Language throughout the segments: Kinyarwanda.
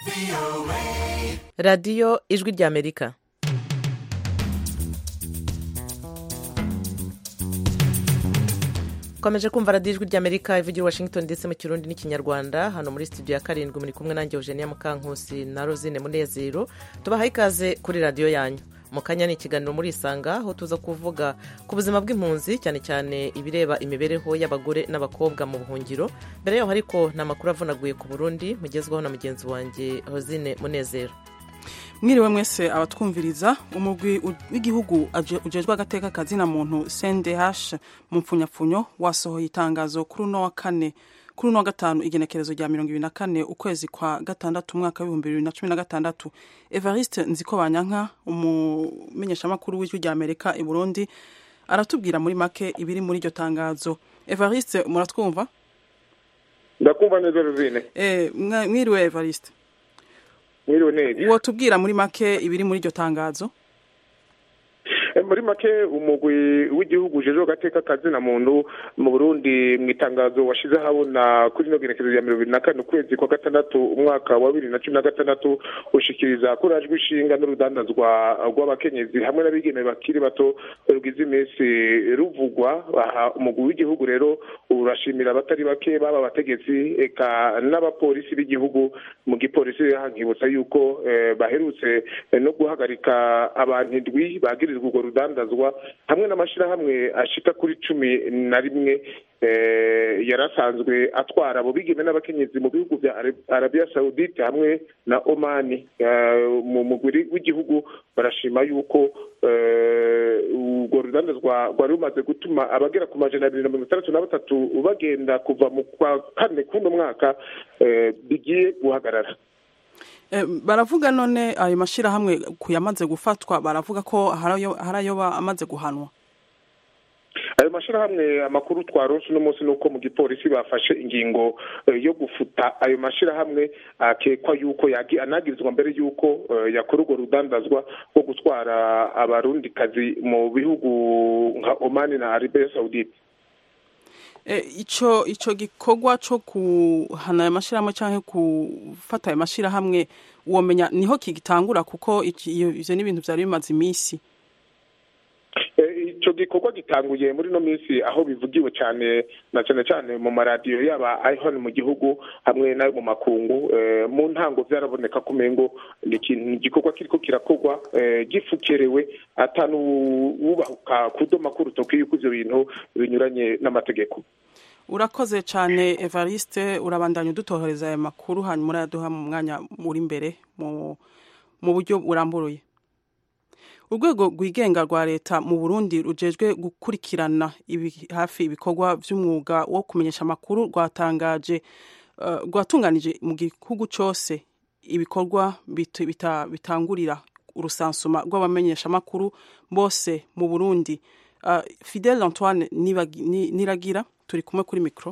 radiyo ijwi ry'amerika. ukomeje kumva radiyo ijwi ry'amerika ivugira Washington ndetse mu kirundi n'ikinyarwanda. hano muri studio ya karindwi muri kumwe nanjye Eugenia Mukankusi na Rosine Munezero. tubahaye ikaze kuri radiyo yanyu. mu kanya ni ikiganiro muri Isanga, aho tuza kuvuga ku buzima bw'impunzi, cyane cyane ibireba imibereho y'abagore n'abakobwa mu buhungiro. mbere yaho ariko ni amakuru avunaguye ku Burundi mugezwaho na mugenzi wanjye Rosine Munezero. Mwiriwe mwese abatwumviriza. umugwi w'igihugu ujejwe agateka kazina muntu CNDH mu mpfunyapfunyo wasohoye itangazo kuri uno wa gatanu igenekerezo rya 24 ukwezi kwa gatandatu umwaka wa 2016. Evariste Nzikobanyanka, umumenyeshamakuru w'ijwi rya Amerika i Burundi, aratubwira muri make ibiri muri iryo tangazo. Evariste, muratwumva? Ndakumva neza Rosine. Mwiriwe Evariste. Mwiriwe neza. Wotubwira muri make ibiri muri iryo tangazo? Muri make umugwi w'igihugu ujejwe agateka kazina muntu mu Burundi mu itangazo washize habona kuri no genekerezo ya 24 ukwezi kwa gatandatu umwaka wa 2016 ushikiriza ko rajwe ishinga n'urudandazwa rw'abakenyezi hamwe n'abigeme bakiri bato rugize iminsi ruvugwa. umugwi w'igihugu rero urashimira abatari bake baba abategetsi eka n'abapolisi b'igihugu. mu gipolisi hankibutsa yuko baherutse no guhagarika abantu 7 bagirizwa urwo rudandazwa hamwe n'amashirahamwe ashika kuri 11 yarasanzwe atwara abo bigeme n'abakenyezi mu bihugu bya Arabia Saudite hamwe na Oman. mu mugwi w'igihugu barashima yuko urwo rudandazwa rwari rumaze gutuma abagera ku majana 263 bagenda kuva mu kwa kane kuno mwaka bigiye guhagarara. Baravuga none ayo mashirahamwe kuyamaze gufatwa, baravuga ko harayo amaze guhanwa. Ayo mashirahamwe amakuru twaronse no munsi nuko mu gipolisi bafashe ingingo yo gufuta ayo mashirahamwe akekwa yuko anagirizwa mbere yuko yakora urwo rudandazwa rwo gutwara abarundi kazi mu bihugu nka Oman na Arabia Saudite. Ico gikorwa cyo kuhana ayo mashirahamwe canke kufata ayo mashirahamwe womenya niho kigitangura, kuko ivyo ni ibintu vyari bimaze imisi. Ico gikorwa gitanguye muri no minsi aho bivugiwe cyane na cyane mu maradiyo yaba hano mu gihugu hamwe nayo mu makungu. mu ntango byaraboneka kumengo ni gikorwa kiriko kirakorwa gifukerewe atanu wubahuka kudoma ku rutoki yuko ivyo bintu binyuranye n'amategeko. Urakoze cyane Evariste, urabandanya udutohereza aya makuru hanyuma urayaduha mu mwanya muri imbere mu buryo burambuye. Urwego rwigenga rwa leta mu Burundi rujejwe gukurikirana hafi ibikorwa vy'umwuga wo kumenyesha amakuru rwatunganije mu gihugu cyose ibikorwa bitangurira urusansuma rw'abamenyesha amakuru bose mu Burundi. Fidel Antoine Niragira turi kumwe kuri mikro.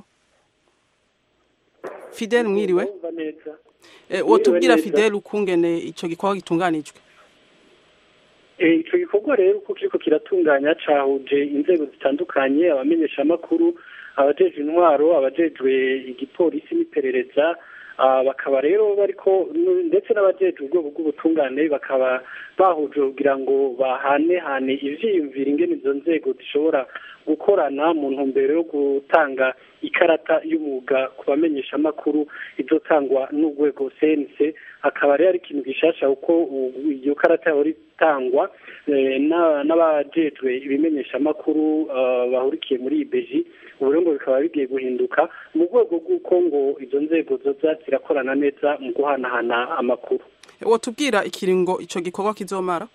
Fidel, mwiriwe? Wotubwira Fidel ukungene ico gikorwa gitunganijwe? Ico gikorwa rero uko kiriko kiratunganya cahuje inzego zitandukanye, abamenyesha amakuru, abajejwe intwaro, abajejwe igipolisi n'iperereza, bakaba rero bariko ndetse n'abajejwe ubwoko bw'ubutungane bakaba bahuje kugira ngo bahanehane ivyiyumviro ingene izo nzego zishobora gukorana mu ntumbero yo gutanga ikarata y'umwuga ku bamenyesha amakuru izotangwa n'urwego CNC. akaba rero ari ikintu gishasha uko iyo karata yahora itangwa n'abajejwe ibimenyesha amakuru bahurikiye muri IBG. uburengo bikaba bigiye guhinduka mu rwego rw'uko ngo izo nzego zoza zirakorana neza mu guhanahana amakuru. Wotubwira ikiringo ico gikorwa kizomara?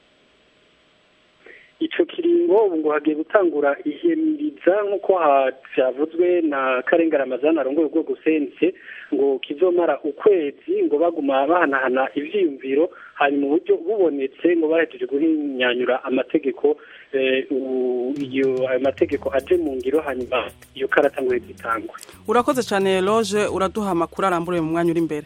Ico kiringo ubu ngo hagiye gutangura ihemiriza nk'uko havuzwe na Karenga Ramazan arongoye urwego CNC, ngo kizomara ukwezi, ngo baguma bahanahana ivyiyumviro hanyuma uburyo bubonetse ngo bahejeje guhinyanyura amategeko ayo mategeko aje mu ngiro hanyuma iyo karata ngo itangwe. Urakoze cyane Loge, uraduha amakuru aramburiye mu mwanya uri imbere.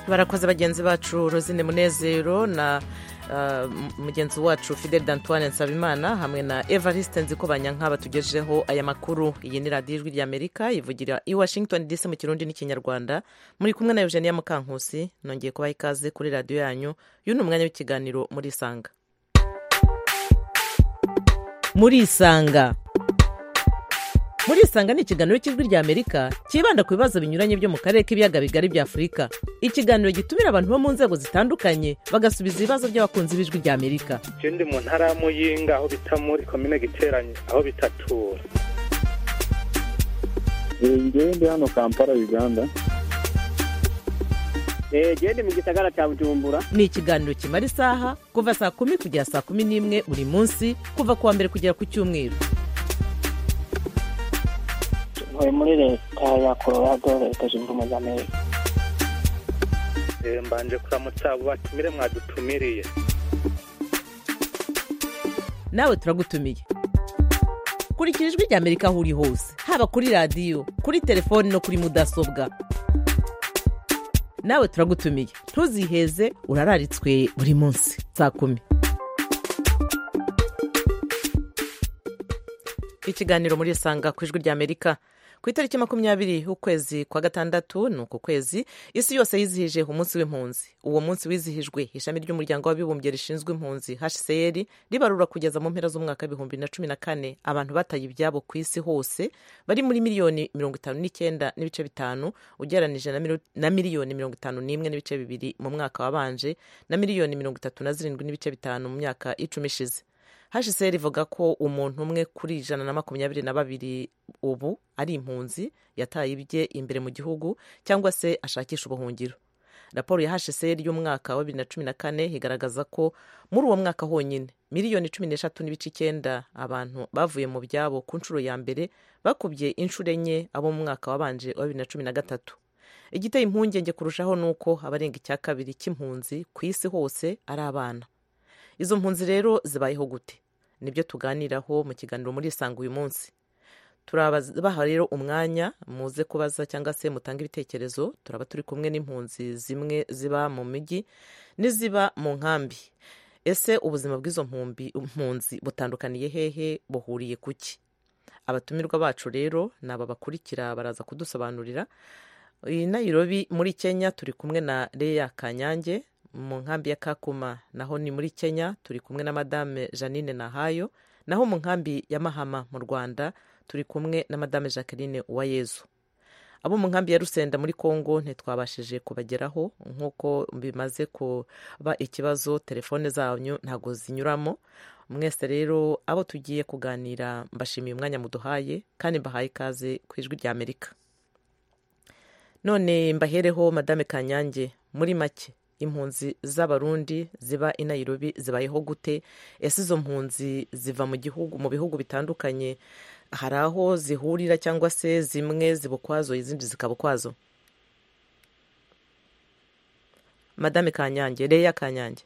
barakoze bagenzi bacu Rosine Munezero na mugenzi wacu Fidel D'Antoine Nsabimana hamwe na Evariste Nzikobanya batugejeho aya makuru. Iyi ni radiyo ijwi ry'Amerika ivugira i Washington DC mu Kirundi n'Ikinyarwanda. Muri kumwe na Eugenia Mukankusi, nongeye kubaha ikaze kuri radiyo yanyu. Uyu ni umwanya w'ikiganiro muri Isanga. Muri Isanga ni ikiganiro cy'ijwi ry'Amerika kibanda ku bibazo binyuranye byo mu karere k'ibiyaga bigari bya Afurika. Ikiganiro gitumira abantu bo mu nzego zitandukanye bagasubiza ibibazo by'abakunzi b'ijwi ry'Amerika. Ndi mu ntara ya Muyinga aho bita muri komine Giteranyi aho bitatura. Ndi hano Kampala Uganda. Ndi mu gisagara cya Bujumbura. Ni ikiganiro kimara isaha kuva saa 10 kugera saa 11 buri munsi kuva kuwa mbere kugera ku cyumweru. Muri leta ya Colorado leta zunze ubumwe za Amerika. Mbanje kuramutsa abo batumire mwadutumiriye. Nawe turagutumiye. Kurikira ijwi ry'Amerika aho uri hose, haba kuri radiyo, kuri telefoni no kuri mudasobwa. Nawe turagutumiye, ntuziheze, urararitswe buri munsi saa 10. Ikiganiro muri Isanga ku ijwi ry'Amerika. Ku itariki 20 ukwezi kwa gatandatu nuko kwezi isi yose yizihije umunsi w'impunzi. Uwo munsi wizihijwe ishami ry'umuryango w'abibumbye rishinzwe impunzi HCR ribarura kugeza mu mpera z'umwaka 2014 abantu bataye ibyabo ku isi hose bari muri miliyoni 59.5 ugereranije na miliyoni 51.2 mu mwaka wabanje na miliyoni 37.5 mu myaka 10 ishize. HCR ivuga ko umuntu umwe kuri 122 ubu ari impunzi yataye ibye imbere mu gihugu cyangwa se ashakisha ubuhungiro. Raporo ya HCR y'umwaka wa 2014 igaragaza ko muri uwo mwaka honyine miliyoni 13.9 abantu bavuye mu byabo ku nshuro ya mbere bakubye inshuro enye abo mu mwaka wabanje wa 2013. Igiteye impungenge kurushaho nuko abarenga icya kabiri cy'impunzi ku isi hose ari abana. Izo mpunzi rero zibayeho gute? Nibyo tuganiraho mu kiganiro muri Isanga uyu munsi. Turabaha rero umwanya muze kubaza cyangwa se mutanga ibitekerezo. Turaba turi kumwe n'impunzi zimwe ziba mu migi n'iziba mu nkambi. Ese ubuzima bw'izo mpunzi butandukaniye hehe, buhuriye kuki? Abatumirwa bacu rero naba bakurikira baraza kudusobanurira. I Nairobi muri Kenya turi kumwe na Leah Kanyange. Mu nkambi ya Kakuma naho ni muri Kenya turi kumwe na Madame Janine Nahayo. Naho mu nkambi ya Mahama mu Rwanda turi kumwe na Madame Jacqueline Uwayezu. Abo mu nkambi ya Rusenda muri Kongo ntitwabashije kubageraho nkuko bimaze kuba ikibazo, telefone zanyu ntago zinyuramo. Mwese rero abo tugiye kuganira mbashimiye umwanya muduhaye kandi mbahaye ikaze ku ijwi ry'Amerika. None mbahereho Madame Kanyange, muri make impunzi z'abarundi ziba i Nairobi zibayeho gute? Ese izo mpunzi ziva mu bihugu bitandukanye, hari aho zihurira cyangwa se zimwe zibukwazo izindi zikabukwazo? Madame Kanyange, Leah Kanyange.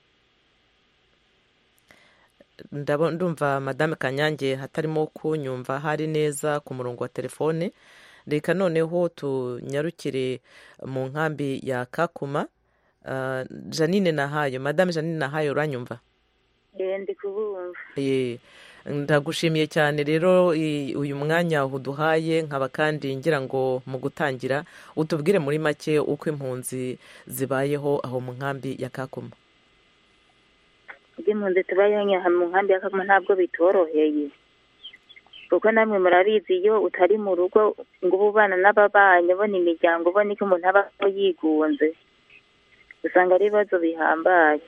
Ndumva Madame Kanyange hatarimo kunyumva hari neza ku murongo wa telefone. Reka noneho tunyarukire mu nkambi ya Kakuma. Janine Nahayo, Madame Janine Nahayo, uranyumva? Ndi kubumva. Ndagushimiye cyane rero uyu mwanya uduhaye, nkaba kandi ngira ngo mu gutangira utubwire muri make uko impunzi zibayeho aho mu nkambi ya Kakuma. Impunzi tubayeho mu nkambi ya Kakuma ntabwo bitoroheye, kuko namwe murabizi iyo utari mu rugo ngo ubana n'ababanyi, ubona imiryango, ubona ko umuntu aba yigunze, usanga ari ibibazo bihambaye.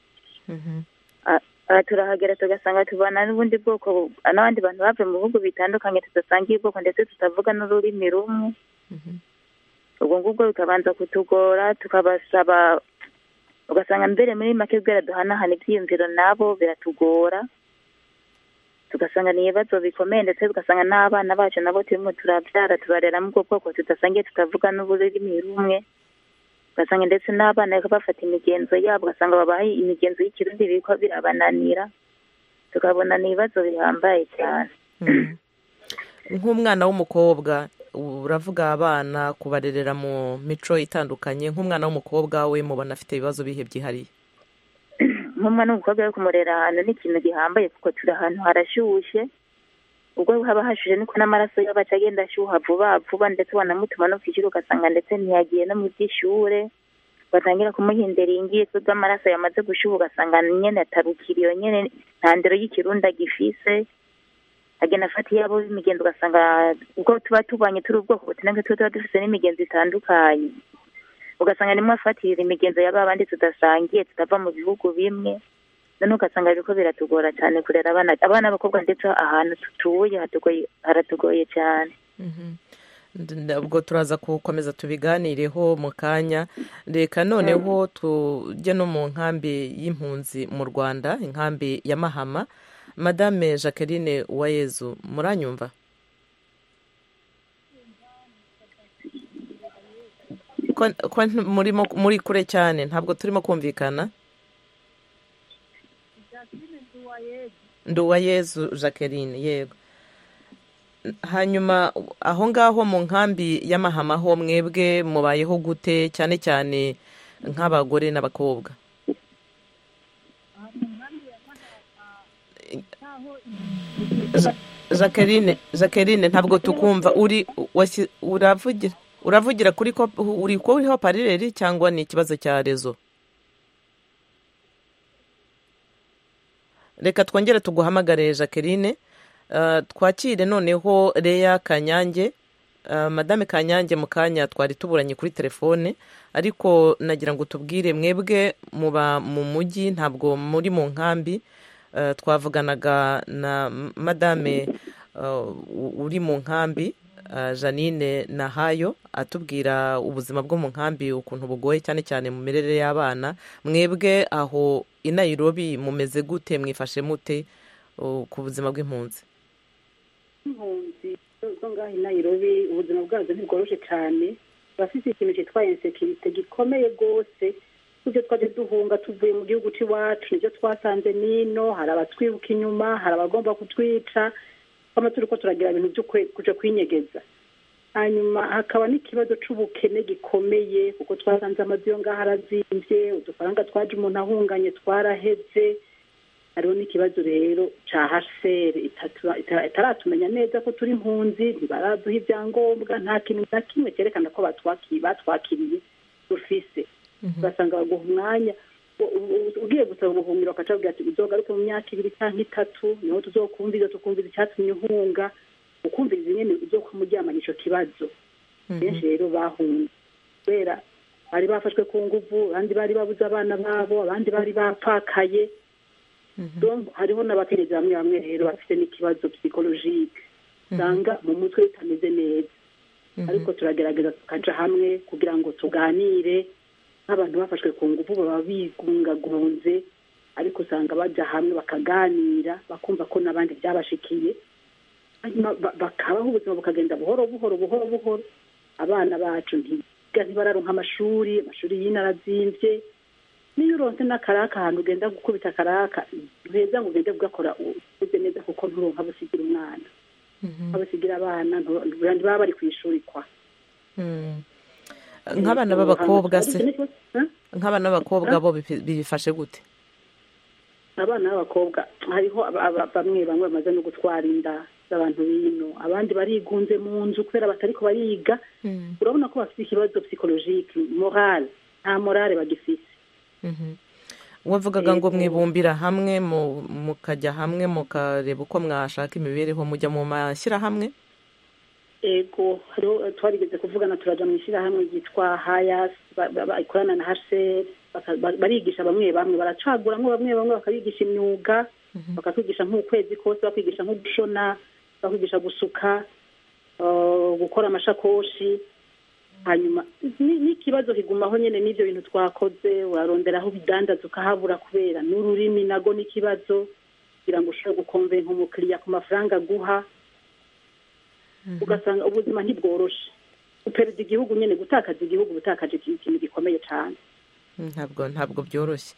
Turahagera tugasanga tubana n'ubundi bwoko, n'abandi bantu bavuye mu bihugu bitandukanye tudasangiye ubwoko ndetse tutavuga n'ururimi rumwe. Ubwo ngubwo bikabanza kutugora, tukabasaba, ugasanga mbere muri make bwera duhanahana ibyiyumviro nabo biratugora, tugasanga ni ibibazo bikomeye, ndetse tugasanga n'abana bacu nabo turimo turabyara tubarera mu bwoko tudasangiye tutavuga n'ururimi rumwe. Ugasanga ndetse n'abana bafata imigenzo yabo, ugasanga babaha imigenzo y'ikirundi biko birabananira, tukabona ni ibibazo bihambaye cyane. Nk'umwana w'umukobwa uravuga abana kubarerera mu mico itandukanye, nk'umwana w'umukobwa we mubona afite ibibazo bihe byihariye? nk'umwana w'umukobwa wo kumurera ahantu ni ikintu gihambaye kuko turi ahantu harashyushye, ubwo haba hashuje niko n'amaraso yaba agenda ashyuha vuba vuba, ndetse wanamutuma no ku ishuri ugasanga ndetse ntiyagiye no mu by'ishure, batangira kumuhindera ingiye kuko amaraso yamaze gushyuha ugasanga nyine atarukiriye nyine nta ndero y'ikirunda gifise, agenda afata iyabo b'imigenzo ugasanga ubwo tuba tubanye turi ubwoko butange tuba dufite n'imigenzo itandukanye, ugasanga nimwe afatirira imigenzo y'aba bandi tudasangiye tutava mu bihugu bimwe, none ugasanga biriko biratugora cyane kurera abana b'abakobwa, ndetse ahantu tutuye haratugoye cyane. ubwo turaza gukomeza tubiganireho mu kanya. Reka noneho tujye no mu nkambi y'impunzi mu Rwanda, inkambi ya Mahama. Madame Jacqueline Uwayezu, muranyumva? ko muri kure cyane ntabwo turimo kumvikana. Nduwayezu Jacqueline, yego. Hanyuma aho ngaho mu nkambi y'Amahama ho mwebwe mubayeho gute, cyane cyane nk'abagore n'abakobwa? Jacqueline ntabwo tukumva. Uravugira kuri ko uriho parireri cyangwa ni ikibazo cya rezo? Reka twongere tuguhamagare Jacqueline. Twakire noneho Leya Kanyange. Madame Kanyange, mu kanya twari tuburanye kuri telefone, ariko nagira ngo tubwire mwebwe muba mu mujyi, ntabwo muri mu nkambi. Twavuganaga na Madame uri mu nkambi, Janine Nahayo, atubwira ubuzima bwo mu nkambi ukuntu bugoye, cyane cyane mu mirere y'abana. Mwebwe aho i Nairobi mumeze gute, mwifashe mute ku buzima bw'impunzi? Impunzi zo ngaho i Nairobi ubuzima bwazo ntibworoshye cyane, bafite ikintu cyitwa insekirite gikomeye rwose. Ibyo twaje duhunga tuvuye mu gihugu cy'iwacu nibyo twasanze nino, hari abatwibuka inyuma, hari abagomba kutwica, twama turiko turagira ibintu byo kuja kwinyegeza. Hanyuma hakaba n'ikibazo c'ubukene gikomeye, kuko twasanze amazu yo ngaho arazimvye, udufaranga twaje umuntu ahunganye twaraheze. Hariho n'ikibazo rero ca HCR itaratumenya neza ko turi impunzi, ntibaraduha ibyangombwa, nta kintu na kimwe cyerekana ko batwakiriye dufise. Ugasanga baguha umwanya, ugiye gusaba ubuhungiro bakacabwira ati uzogaruke mu myaka 2 cyangwa 3, niho tuzokumviriza tukumviriza icyatumye uhunga, ukumviriza nyene uzokumujyamanya ico kibazo. Benshi rero bahunze kubera bari bafashwe ku nguvu, abandi bari babuze abana babo, abandi bari bapakaye. Donc hariho n'abakenyezi bamwe rero bafite n'ikibazo psychologique, usanga mu mutwe bitameze neza. Ariko turagerageza tukaja hamwe kugira ngo tuganire. Abantu bafashwe ku nguvu baba bigungagunze, ariko usanga baja hamwe bakaganira, bakumva ko n'abandi byabashikiye, hanyuma bakabaho ubuzima bukagenda buhoro buhoro. Abana bacu ntibararonka amashuri y'inarazimvye. Niyo uronse n'akaraka ahantu ugenda gukubita akaraka, uheza ngo ugende ugakora uze neza, kuko nturonka busigira umwana, abusigira abana baba bari ku ishuri kwa. Nk'abana b'abakobwa se, nk'abana b'abakobwa bo bifashe gute? Abana b'abakobwa hariho bamwe bamaze no gutwara inda z'abantu bino, abandi barigunze mu nzu kubera batariko bariga. Urabona ko bafite ikibazo psychologique, morale, nta morale bagifise. Wavugaga ngo mwibumbira hamwe, mukajya hamwe mukareba uko mwashaka imibereho, mujya mu mashyirahamwe? Ego, hariho twarigeze kuvugana, turaja mu ishyirahamwe ryitwa Hayas, ikorana na HCR, barigisha bamwe baracaguramwo bamwe bakabigisha imyuga, bakatwigisha nk'ukwezi kose, bakwigisha nko gushona, bakwigisha gusuka, gukora amashakoshi. Hanyuma n'ikibazo kigumaho nyene n'ivyo bintu twakoze, uraronderaho bidandaza ukahabura kubera n'ururimi nago n'ikibazo, kugira ngo ushobore gukonvenka umukiriya ku mafaranga guha. Ugasanga ubuzima ntibworoshe, upereza igihugu nyene, gutakaza igihugu, butakaje ikintu gikomeye cyane. Ntabwo byoroshye,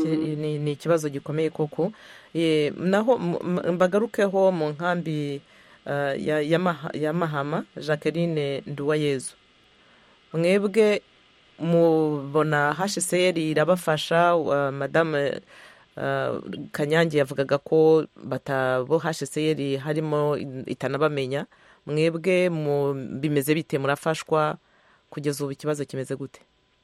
ni ikibazo gikomeye koko. Naho mbagarukeho mu nkambi ya Mahama Jacqueline Nduwayezu, mwebwe mubona HCR irabafasha? Madame Kanyange yavugaga ko batabo HCR harimo itanabamenya, mwebwe bimeze bite, murafashwa kugeza ubu ikibazo kimeze gute?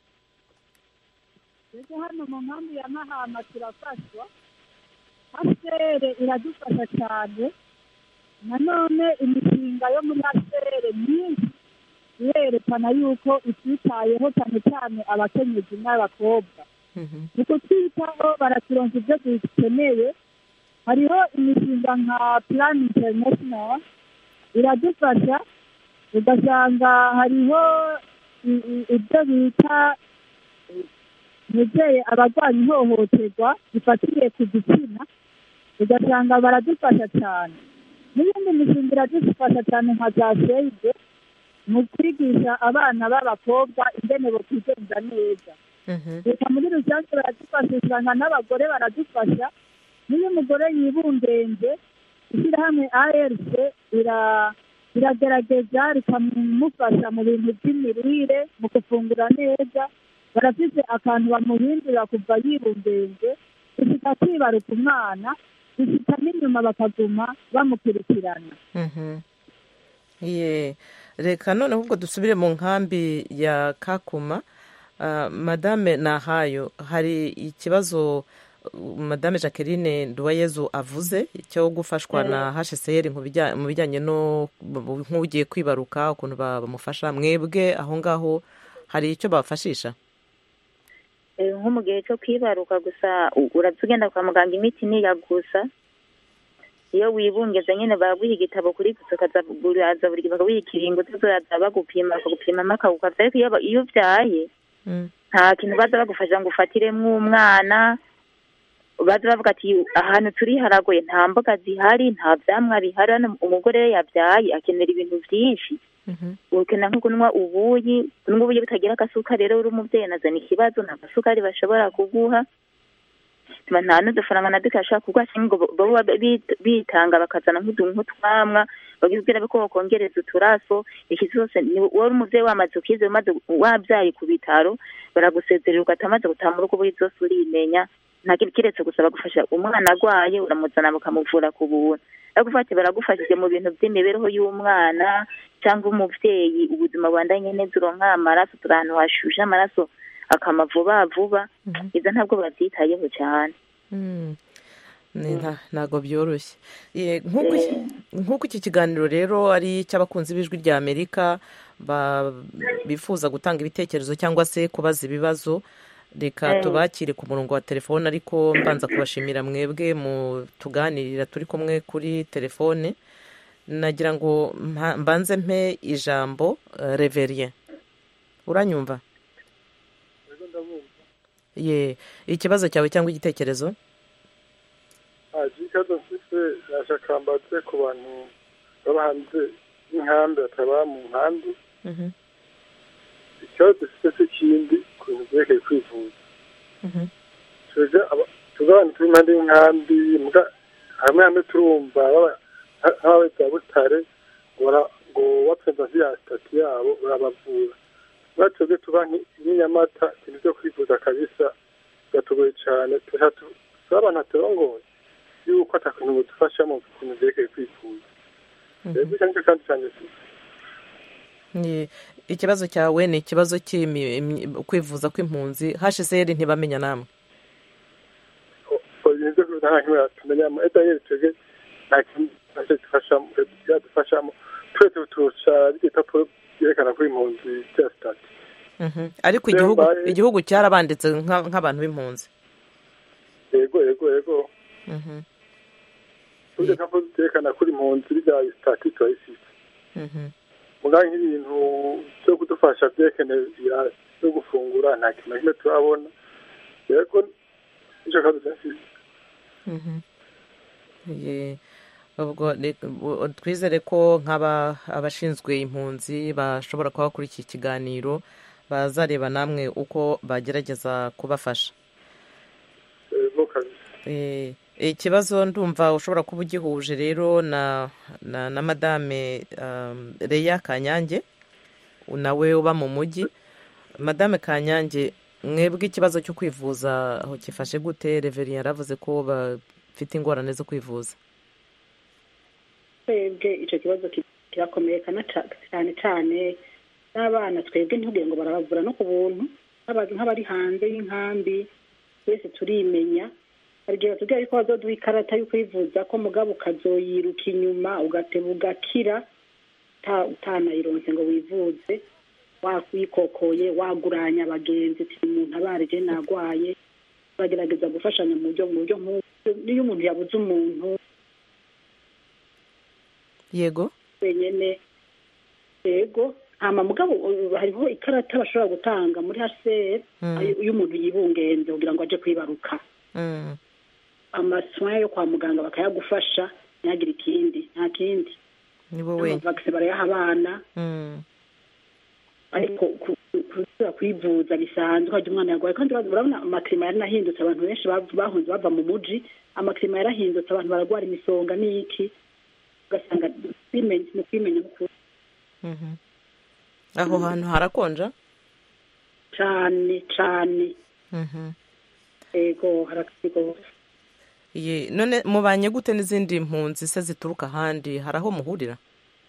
Hano mu nkambi ya Mahama turafashwa, HCR iradufasha cyane. Nanone imishinga yo muri HCR myinshi yerekana yuko ititayeho cyane cyane abakenyezi n'abakobwa. Mu kutwitaho baraturonka ibyo dukeneye. Hariho imishinga nka Plan International iradufasha, ugasanga hariho ibyo bita mubyeyi abarwanya ihohoterwa rifatiye ku gitsina, ugasanga baradufasha cyane. N'iyindi mishinga iradufasha cyane nka za Save mu kwigisha abana b'abakobwa ingene bakwigenza neza. Reka muri rusange baradufasha, n'abagore baradufasha. N'iyo umugore yibungenze, ishyirahamwe ARC iragerageza rikamufasha mu bintu by'imirire, mu gufungura neza. Barafite akantu bamuhindurira kuva yibungenze gushika kwibaruka umwana, gushika n'inyuma bakaguma bamukurikirana. Reka noneho ubwo dusubire mu nkambi ya Kakuma. Madame Nahayo, hari ikibazo Madame Jacqueline Nduwayezu avuze cyo gufashwa na HCR mu bijyanye no nk'ugiye kwibaruka, ukuntu bamufasha. Mwebwe aho ngaho hari icyo bafashisha? Nko mu gihe cyo kwibaruka gusa uratugenda kwa muganga, imiti niya gusa. Iyo wibungeze nyine baguha igitabo kuri gusa kaza buri bakaguha ikiringo tuzoza bagupima makaguka. Ariko iyo ubyaye nta kintu baza bagufasha ngo ufatiremo umwana. Baza bavuga ati ahantu turi haragoye, nta mboga zihari, nta vyamwa bihari. Umugore yabyaye akenera ibintu byinshi. Ukena nko kunywa ubuyi butagira akasuka. Rero uri umubyeyi nazana ikibazo, nta gasukari bashobora kuguha, nta n'udufaranga na duke ashaka kuguha, ngo baba bitanga bakazana nk'utwamwa bagizwe ko bakongereza uturaso. Iki cyose wari umubyeyi wamaze ukize, umaze wabyaye ku bitaro baragusezerera ugatamaze gutaha mu rugo, buri zose urimenya. Nta kiretse gusa bagufasha umwana agwaye uramuzana mukamuvura ku buntu. Bagufate baragufashije mu bintu by'imibereho y'umwana cyangwa umuvyeyi, ubuzima bwandanye neza, uronka amaraso, turano hashusha amaraso akama vuba. Izo ntabwo babyitayeho cyane. Ntago byoroshye. Nk'uko iki kiganiro rero ari cy'abakunzi b'ijwi rya Amerika bifuza gutanga ibitekerezo cyangwa se kubaza ibibazo, reka tubakire ku murongo wa telefone. Ariko mbanza kubashimira mwebwe mu tuganirira turi kumwe kuri telefone. Nagira ngo mbanze mpe ijambo Reverien. Uranyumva? Ikibazo cyawe cyangwa igitekerezo? Ikibazo mfite nashaka mbaze ku bantu baba hanze y'inkambi bataba mu nkambi. Ikibazo dufite si ikindi ku bintu byerekeye kwivuza. Tuzi abantu turi impande y'inkambi, hamwe turumva nk'ababitsi ba Butare ngo wapfenza vya sitati yabo urabavura. Twebwe tuba nk'inyamata, ibintu byo kwivuza kabisa biratugoye cyane. Tuba abantu baturongoye yuko atakuntu budufasha mu bintu byerekeye kwivuza. Rero icyo kandi cyane ikibazo cyawe ni ikibazo kwivuza kw'impunzi. HCR ntibamenya namwe? Ibintu byo nta kimwe tumenya mu edayeri, twebwe nta kintu yadufashamo. Twese turusha igipapuro byerekana ko impunzi cya sitati. Ariko igihugu cyarabanditse nk'abantu b'impunzi. Yego. Tujye kapuro byerekana ko impunzi bya sitati turayifite. Muganga nk'ibintu byo kudufasha byerekana no gufungura nta kintu na kimwe turabona. Yego nicyo kazi dufite. Ubwo twizere ko abashinzwe impunzi bashobora kuba kuri iki kiganiro bazareba namwe uko bagerageza kubafasha. ikibazo ndumva ushobora kuba ugihuje rero na madame Leya Kanyange nawe uba mu mujyi. Madame Kanyange, mwebwe ikibazo cyo kwivuza aho kifashe gute? Reverien yaravuze ko bafite ingorane zo kwivuza. twebwe icyo kibazo kirakomeye cyane cyane n'abana twebwe ntugire ngo barabavura no ku buntu nk'abari hanze y'inkambi twese turimenya. hari igihe batubwira yuko bazoduha ikarata yo kwivuza ko mugabo ukazoyiruka inyuma ugateba ugakira utanayironse ngo wivuze, wikokoye waguranya abagenzi ati umuntu abarije nagwaye. bagerageza gufashanya mu buryo nk'ubwo niyo umuntu yabuze umuntu yego wenyene yego hama mugabo hariho ikarata bashobora gutanga muri HCR iyo umuntu yibungenze kugira ngo aje kwibaruka amaswa yo kwa muganga bakayagufasha nyagira ikindi nta kindi nibo we vaccine barayaha abana ariko kwivuza bisanzwe hajya umwana yarwaye kandi urabona amaklima yaranahindutse abantu benshi bahunze bava mu muji amaklima yarahindutse abantu baragwara imisonga n'iki ugasanga kwimenya ukuri. aho hantu harakonja cyane yego harakigo. none mubanye gute n'izindi mpunzi se zituruka ahandi? hari aho muhurira?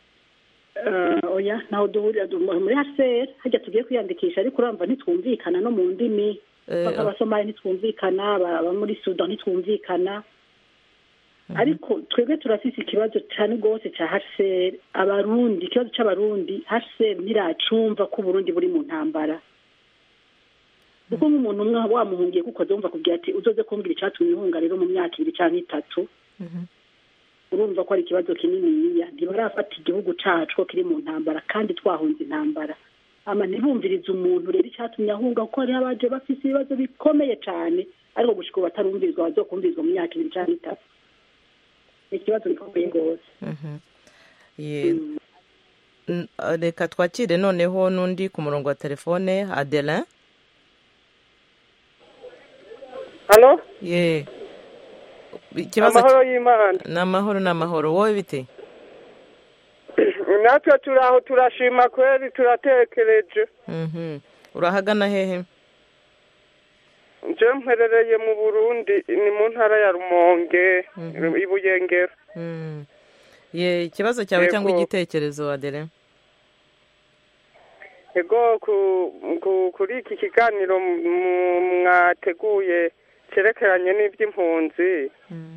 oya naho duhurira muri HCR hajya tugiye kwiyandikisha ariko urumva ntitwumvikana no mu ndimi abasomali ntitwumvikana aba muri Sudan ntitwumvikana ariko twebwe turafise ikibazo cyane rwose cya HCR abarundi. ikibazo cy'abarundi HCR ntiracumva ko Burundi buri mu ntambara kuko nk'umuntu umwe wamuhungiye kuko azumva kubwira ati uzoze kumbwira icyatumye uhunga rero mu myaka 2 cyangwa 3 urumva ko ari ikibazo kininiya. ntibarafata igihugu cacu ko kiri mu ntambara kandi twahunze intambara ama ntibumviriza umuntu rero icyatumye ahunga kuko hari abaje bafise ibibazo bikomeye cyane ariko gushika batarumvirizwa bazokumvirizwa mu myaka 2 cyangwa 3. ikibazo gikomeye rwose. reka twakire noneho n'undi ku murongo wa telefone. Adelin. Halo? Amahoro y'Imana. Ni amahoro. Wowe bite? natwe turaho turashima kweli turatekereje. urahagana hehe? nje mperereye mu Burundi ni mu ntara ya Rumonge ibuyengera. ikibazo cyawe cyangwa igitekerezo Adele? Ego kuri iki kiganiro mwateguye cyerekeranye n'iby'impunzi.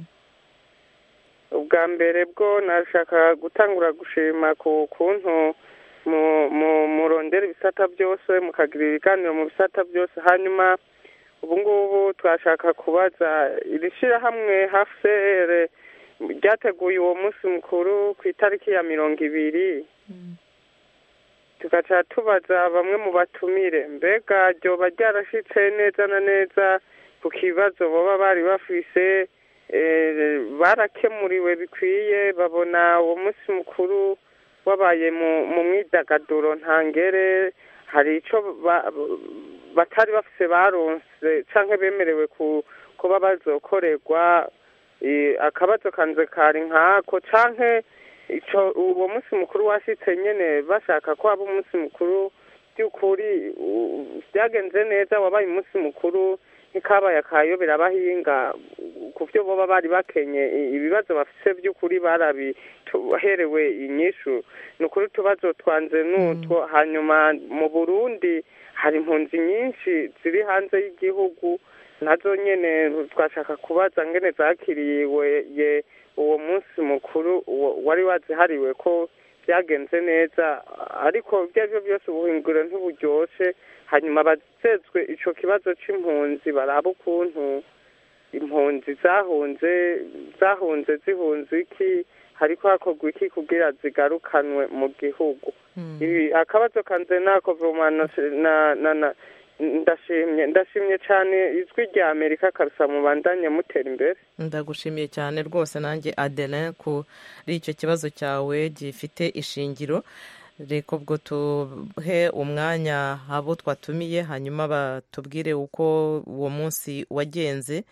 ubwa mbere bwo nashaka gutangura gushima ku kuntu murondera ibisata byose mukagira ibiganiro mu bisata byose. hanyuma ubu ngubu twashaka kubaza irishirahamwe HCR ryateguye uwo munsi mukuru ku itariki ya 20 tugaca tubaza bamwe mu batumire mbega ryoba ryarashitse neza na neza ku kibazo baba bari bafise barakemuriwe bikwiye babona uwo munsi mukuru wabaye mu mwidagaduro ntangere hari ico batari bafise baronse canke bemerewe kuba bazokorerwa akabazo kanze kari nkako canke ico uwo munsi mukuru washitse nyene bashaka ko aba umunsi mukuru by'ukuri byagenze neza wabaye umunsi mukuru nikabaye akayobera abahinga ku byo boba bari bakenye ibibazo bafise by'ukuri barabiherewe inyishu nukuri tubazo twanze n'utwo. hanyuma mu Burundi hari impunzi nyinshi ziri hanze y'igihugu nazo nyene twashaka kubaza ngene zakiriwe uwo munsi mukuru wari wazihariwe ko byagenze neza ariko byavyo byose ubuhinguro ntiburyoshe. hanyuma bazezwe ico kibazo c'impunzi baraba ukuntu impunzi zahunze zihunze iki hariko hakorwa iki kugira zigarukanwe mu gihugu. ibi akabazo kanze nako na ndashimye cyane ijwi rya Amerika karusa mubandanye mutera imbere. ndagushimiye cyane rwose nanjye Adelin kuri icyo kibazo cyawe gifite ishingiro. reka ubwo tuhe umwanya abo twatumiye hanyuma batubwire uko uwo munsi wagenze.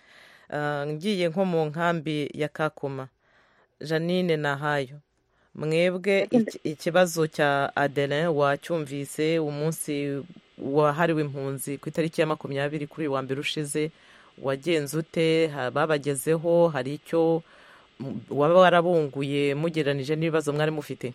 ngiye nko mu nkambi ya Kakuma, Janine Nahayo, mwebwe ikibazo cya Adeline wacyumvise umunsi wahariwe impunzi ku itariki ya 20 kuri wa mbere ushize, wagenze ute? Babagezeho hari icyo waba warabunguye mugeranije n'ibibazo mwari mufite?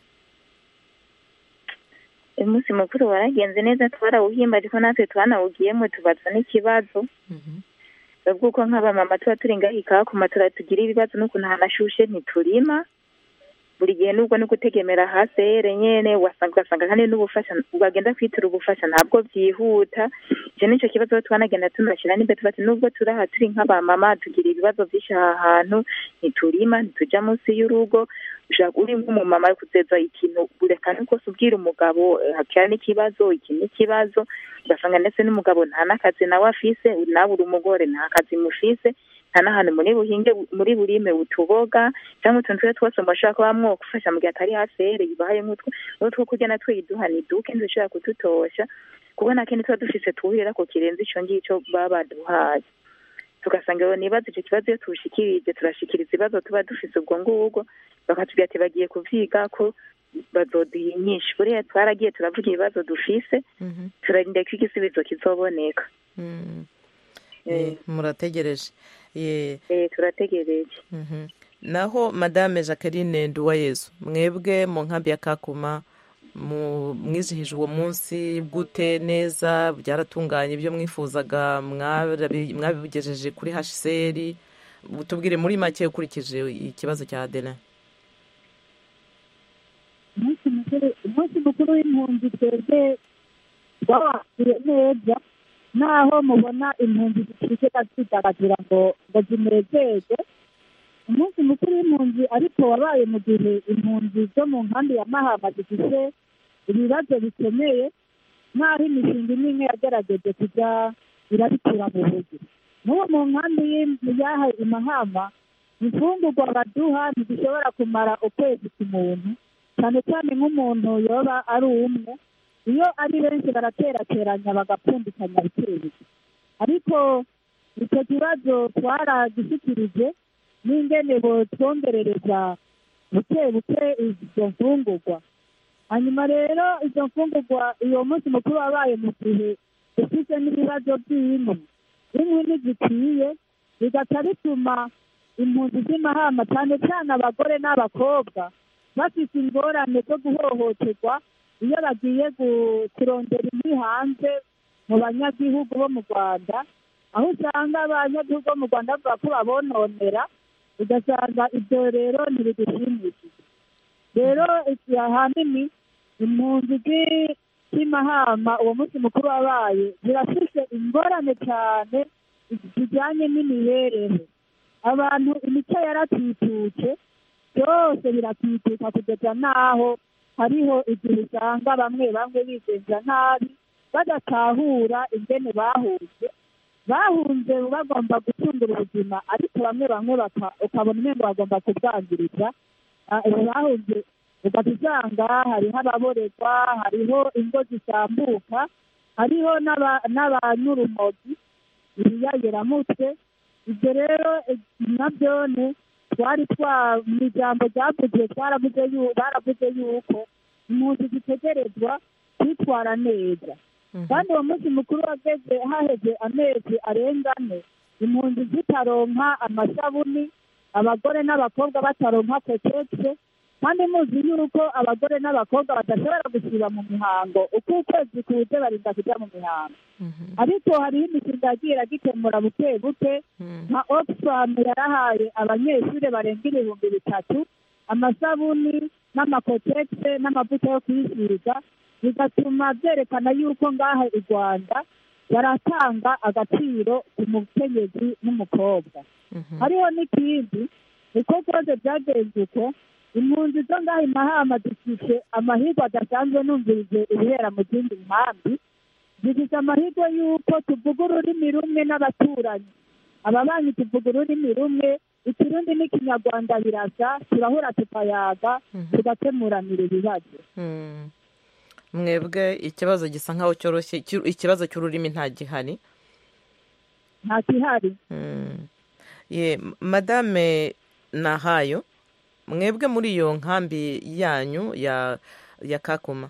Umunsi mukuru waragenze neza, twarawuhimba ariko natwe twanawugiyemo tubaza n'ikibazo ubwo nk'abamama tuba turi ngaho Kakuma tugira ibibazo n'ukuntu hanashushe ntiturima buri gihe, nubwo no gutegemera hasi nyene ugasanga kandi n'ubufasha bagenda kwitura ubufasha ntabwo byihuta. Icyo nicyo kibazo twanagenda tunashyira nimbe tubati nubwo turaha turi nk'abamama tugira ibibazo byinshi aha hantu, ntiturima ntituja munsi y'urugo, ushaka uri nk'umumama ari kuzeza ikintu ureka nuko subwira umugabo hakira n'ikibazo iki n'ikibazo, ugasanga ndetse n'umugabo nta n'akazi nawe afise, nawe uri umugore nta kazi mufise, nta n'ahantu muri burime utuboga cyangwa utuntu twe twose mbashaka kuba mwogufasha mu gihe atari hafere yibahaye nk'utwo kurya natwe yiduha niduke ntidushobora kututosha kubona kindi tuba dufise tuwuhera ko kirenze ico ngicyo baba baduhaye. Tugasanga rero nibaza icyo kibazo iyo tuwushikirije turashikiriza ibibazo tuba dufise ubwo ngubwo, bakatubwira ati bagiye kuvyiga ko bazoduha inyinshi. Buriya twaragiye turavuga ibibazo dufise turarindira ko igisubizo kizoboneka. Murategereje? Turategereje. Naho Madame Jacqueline Nduwayezu, mwebwe mu nkambi ya Kakuma mwizihije uwo munsi gute? Neza? Byaratunganye ibyo mwifuzaga? mwabigejeje kuri HCR? Tubwire muri make ukurikije ikibazo cya Adeline. Umunsi mukuru w'impunzi twebwe twawakiriye neza, naho mubona impunzi zifite zidagadura ngo zinezeze. Umunsi mukuru w'impunzi ariko wabaye mu gihe impunzi zo mu nkambi ya Mahama zifite ibibazo bikomeye, naho imishinga imwe yagerageje kujya irabikura mu buryo. N'uwo mu nkambi y'aha i Mahama imfungurwa baduha ntizishobora kumara ukwezi ku muntu, cyane cyane nk'umuntu yoba ari umwe. Iyo ari benshi baraterateranya bagapfundikanya bikeye, ariko icyo kibazo twaragishikirije n'ingene twongerereza buke buke izo mfungurwa. Hanyuma rero izo mfungurwa iyo munsi mukuru wabaye mu gihe dufite n'ibibazo by'inkwi ntizikwiye, bigaca bituma impunzi z'Imahama cyane cyane abagore n'abakobwa bafite ingorane zo guhohoterwa iyo bagiye kurondera inkwi hanze mu banyagihugu bo mu Rwanda, aho usanga abanyagihugu bo mu Rwanda bavuga ko babononera, ugasanga ibyo rero ntibigushimishije. Rero ahanini impunzi z'Imahama uwo munsi mukuru wabaye zirafite ingorane cyane zijyanye n'imibereho. Abantu imico yaratitutse, byose biratituka kugeza n'aho hariho igihe usanga bamwe bigenza nabi badatahura ingene bahunze bagomba gucungira ubuzima, ariko bamwe ukabona umengo bagomba kubwangiriza. Bahunze ugasanga hariho ababorerwa, hariho ingo zisambuka, hariho n'abanyurumogi, ibiyayiramutwe. Ibyo rero nabyone twari mu ijambo ryavuze baravuze yuko impunzi zitegerezwa kwitwara neza. Kandi uwo munsi mukuru wageze haheze amezi arenga 4 impunzi zitaronka amasabuni, abagore n'abakobwa bataronka kotegisi. Kandi muzi yuko abagore n'abakobwa badashobora gusiba mu mihango, uko ukwezi kuze barinda kujya mu mihango. Ariko hariho imishinga yagiye iragikemura buke buke, nka Oxfam yarahaye abanyeshuri barenga 3,000 amasabuni n'amakotegisi n'amavuta yo kwisiga, bigatuma byerekana yuko ngaha i Rwanda baratanga agaciro ku mukenyezi n'umukobwa. Hariho n'ikindi uko kose byagenze uko impunzi zo ngaha i Mahama zifite amahirwe adasanzwe numvirije ibihera mu zindi nkambi. Zifite amahirwe yuko tuvuga ururimi rumwe n'abaturanyi, ababanyi tuvuga ururimi rumwe, Ikirundi n'Ikinyarwanda birasa, turahura tukayaga tugakemuranira ibibazo. Mwebwe ikibazo gisa nkaho cyoroshye, ikibazo cy'ururimi nta gihari? Nta gihari. madame Nahayo, mwebwe muri iyo nkambi yanyu ya Kakuma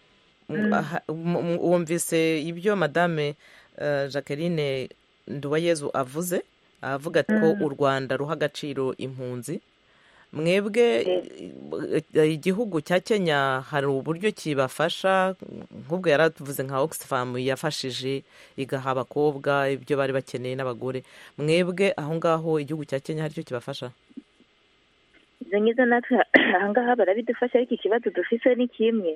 wumvise ibyo madame Jacqueline Nduwayezu avuze, avuga ko u Rwanda ruha agaciro impunzi. Mwebwe igihugu cya Kenya hari uburyo kibafasha, nk'ubwo yaravuze nka Oxfam yafashije igaha abakobwa ibyo bari bakeneye n'abagore. Mwebwe aho ngaho igihugu cya Kenya hari cyo kibafasha? izo ngizo natwe ahangaha barabidufasha, ariko ikibazo dufise ni kimwe.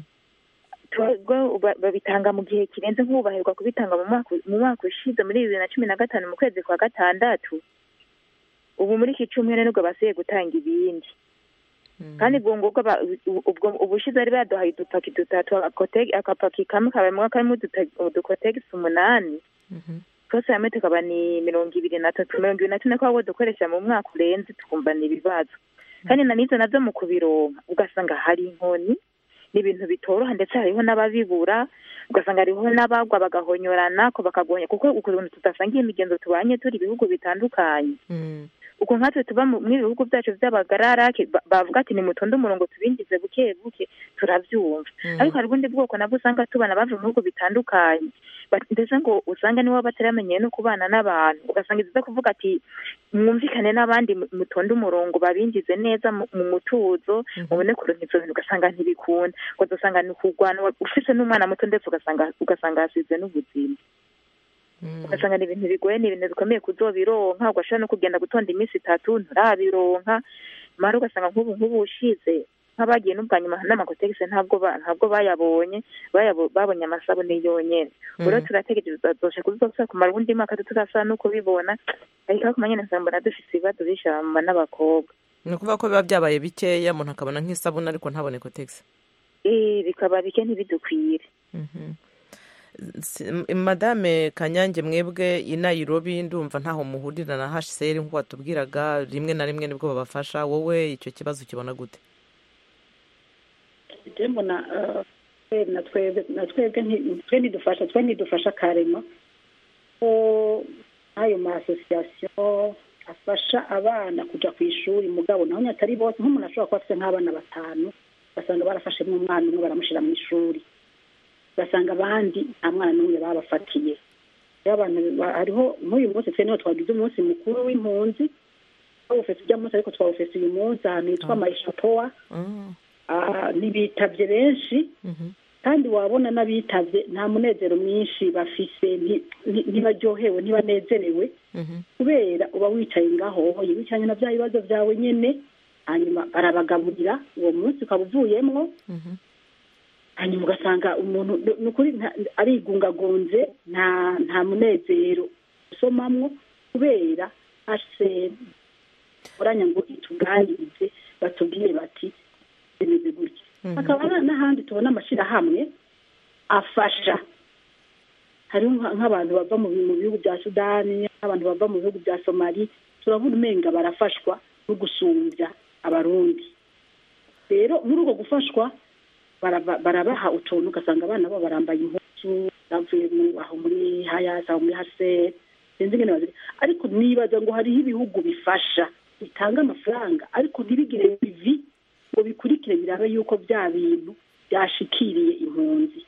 Babitanga mu gihe kirenze, nk'ubu baheruka kubitanga mu mwaka ushize muri 2015 mu kwezi kwa gatandatu. Ubu muri iki cyumweru nibwo basiye gutanga ibindi, kandi ubwo ubushize ari baduhaye udupaki dutatu, akapaki kamwe kabamo karimo udukotegisi 8, twose hamwe tukaba ni 23 ko dukoresha mu mwaka urenze, tukumva ni ibibazo. Kandi na nizo nazo mu kubironka ugasanga hari inkoni, ni ibintu bitoroha, ndetse hariho n'ababibura, ugasanga hariho n'abagwa bagahonyorana ko bakagonya, kuko ukuntu tudasangiye imigenzo tubanye turi ibihugu bitandukanye. Uko nkatwe tuba mu bihugu byacu by'abagarara bavuga ati ni mutonde umurongo tubinjize buke buke, turabyumva. Ariko hari ubundi bwoko nabwo usanga tubana bava mu bihugu bitandukanye, ndetse ngo usanga nibo bataramenyeye no kubana n'abantu, ugasanga iza kuvuga ati mwumvikane n'abandi mutonde umurongo babinjize neza mu mutuzo, mubone kuronka ivyo bintu, ugasanga ntibikunda, ngo dusanga ni kugwana ufise n'umwana muto, ndetse ugasanga hasize n'ubuzima. Ugasanga ni ibintu bigoye, ni ibintu bikomeye kuzobironka, ugashobora no kugenda gutonda iminsi 3 nturabironka, mara ugasanga nk'ubu ushize nk'abagiye n'ubwa nyuma n'amakotegisi ntabwo bayabonye, babonye amasabune yonyene. Rero turategereza doshe kuzosa kumara ubundi mwaka tutasana no kubibona, ariko kumanyene nsambona dufise ibibazo bishamba n'abakobwa. Ni ukuvuga ko biba byabaye bikeya, umuntu akabona nk'isabune ariko ntabone kotegisi. Bikaba bike ntibidukwire. Madame Kanyange, mwebwe i Nairobi ndumva ntaho muhurira na HCR nk'uko watubwiraga, rimwe na rimwe nibwo babafasha. Wowe icyo kibazo kibona gute? Mbona natwe ntidufasha karema ko ayo ma association afasha abana kuja ku ishuri, mugabo naho nyatari bose. Nk'umuntu ashobora kuba afite nk'abana 5, basanga barafashe n'umwana umwe baramushira mu ishuri, basanga abandi nta mwana n'umwe babafatiye. Abantu hariho nk'uyu munsi twe niho twagize umunsi mukuru w'impunzi, twawufese ujya munsi, ariko twawufese uyu munsi ahantu hitwa Maisha Poa. Nibitavye benshi, kandi wabona n'abitavye nta munezero mwinshi bafise, ntibaryohewe, ntibanezerewe, kubera uba wicaye ngaho wicanye na bya bibazo byawe nyene, hanyuma barabagaburira uwo munsi ukaba uvuyemwo, hanyuma ugasanga umuntu nukuri arigungagunze, nta munezero usomamwo, kubera ase oranya ngo ituganirize, batubwiye bati bimeze gutya. Hakaba n'ahandi tubona amashirahamwe afasha, hari nk'abantu bava mu bihugu bya Sudani, abantu bava mu bihugu bya Somali, turabona umenga barafashwa no gusumbya abarundi. Rero muri uko gufashwa barabaha utuntu, ugasanga abana babo barambaye impuzu bavuye aho muri Hayasa, muri Hase, sinzi ngene bazira. Ariko nibaza ngo hariho ibihugu bifasha, bitanga amafaranga, ariko ntibigire bivi ngo bikurikire birabe yuko bya bintu byashikiriye impunzi.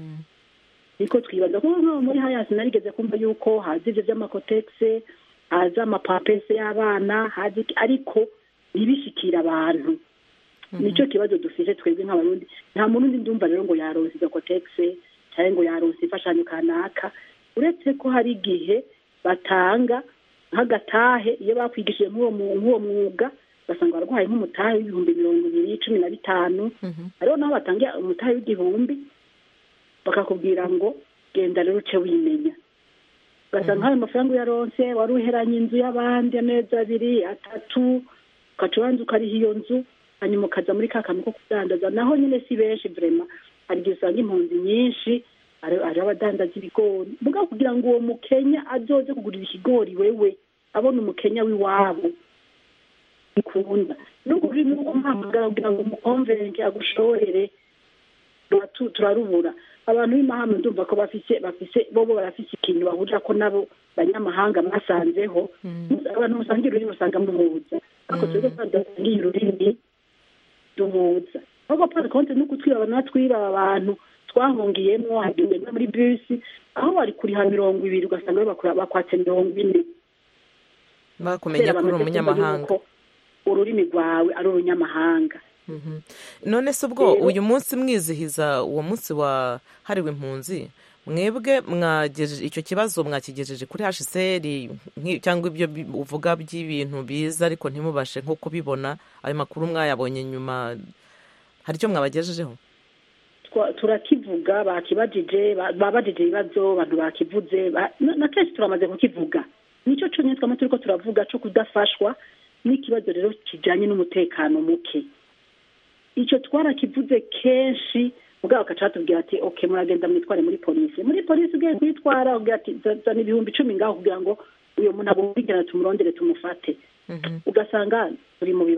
Niko twibaza ko muri Hayasa narigeze kumva yuko hazi ivyo vy'amakotegisi, haza amapapese y'abana, hazi, ariko ntibishikira abantu. Nico kibazo dufise twebwe nk'abarundi. Nta murundi ndumva rero ngo yaronse izo kotegisi cyangwa ngo yaronse imfashanyo kanaka, uretse ko hari igihe batanga nk'agatahe iyo bakwigishije nk'uwo mwuga, basanga barwaye nk'umutahe w'ibihumbi 215. Ariho naho batangiye umutahe w'1,000, bakakubwira ngo genda rero uce wimenya. Ugasanga ayo mafaranga yaronse wari uheranye inzu y'abandi amezi 2, 3, ukacubanza ukariha iyo nzu, hanyuma ukaza muri ka kantu ko kudandaza. Naho nyine si benshi vraiment, hari igihe usanga impunzi nyinshi ari abadandaza ibigori, mugabo kugira ngo uwo mukenya azoze kugurira ikigori wewe abona umukenya w'iwabo ikunda, nuko uri mu mpamagara kugira ngo umukonvenke agushorere, turarubura. Abantu b'imahanga ndumva ko bafise bobo barafise ikintu bahurira ko nabo banyamahanga mwasanzeho abantu musangira ururimi usanga muhuza ariko twebwe twasangiye ururimi duhuza ahubwo par contre no kutwiba abantu twahungiyemo hagiye muri bisi aho bari kuriha 200 ugasanga bakwatse 40 bakumenya ko uri umunyamahanga ururimi rwawe ari urunyamahanga. None se ubwo uyu munsi mwizihiza uwo munsi wahariwe impunzi mwebwe mwagejeje icyo kibazo mwakigejeje kuri HCR cyangwa ibyo uvuga by'ibintu biza ariko ntimubashe nko kubibona ayo makuru mwayabonye nyuma hari icyo mwabagejejeho? Turakivuga bakibajije babajije ibibazo abantu bakivuze na kenshi turamaze kukivuga nicyo cyo nyitwa turiko turavuga cyo kudafashwa n'ikibazo rero kijanye n'umutekano muke. Icyo twarakivuze kenshi ubwo akacatubwira ati okay muragenda mwitware muri polisi ugiye kwitwara ubwo ati zana 10,000 ngaho kugira ngo uyo muntu abugirana tumurondere tumufate. Ugasanga turi mu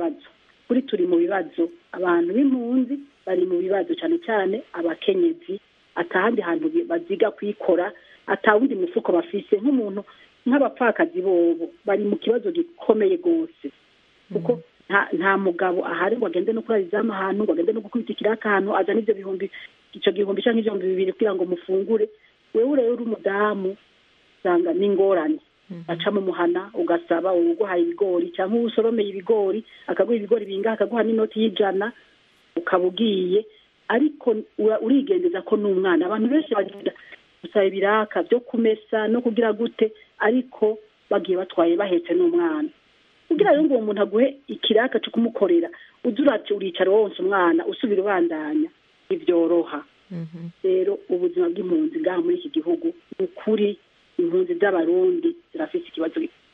bibazo abantu b'impunzi bari mu bibazo cyane cyane abakenyezi atahandi hantu baziga kwikora atawundi mufuko bafise nk'umuntu nk'abapfakazi bobo bari mu kibazo gikomeye gose kuko nta mugabo ahari ngo agende no kurariza ahantu ngo agende no gukwitikira akantu azana ibyo icyo gihumbi cyangwa 2,000 kugira ngo mufungure wewe rero uri umudamu sanga n'ingorane aca mu muhana ugasaba uguhaye ibigori cyangwa usoromeye ibigori akaguha ibigori binga akaguha n'inoti y'ijana ukabugiye ariko urigendeza ko n'umwana abantu benshi bagenda gusaba ibiraka byo kumesa no kugira gute ariko bagiye batwaye bahetse n'umwana kugira ngo uwo muntu aguhe ikiraka cyo kumukorera uzurati uricara wonse umwana usubira ubandanya ivyoroha. Rero ubuzima bw'impunzi ngaha muri iki gihugu ukuri impunzi z'abarundi zirafite ikibazo.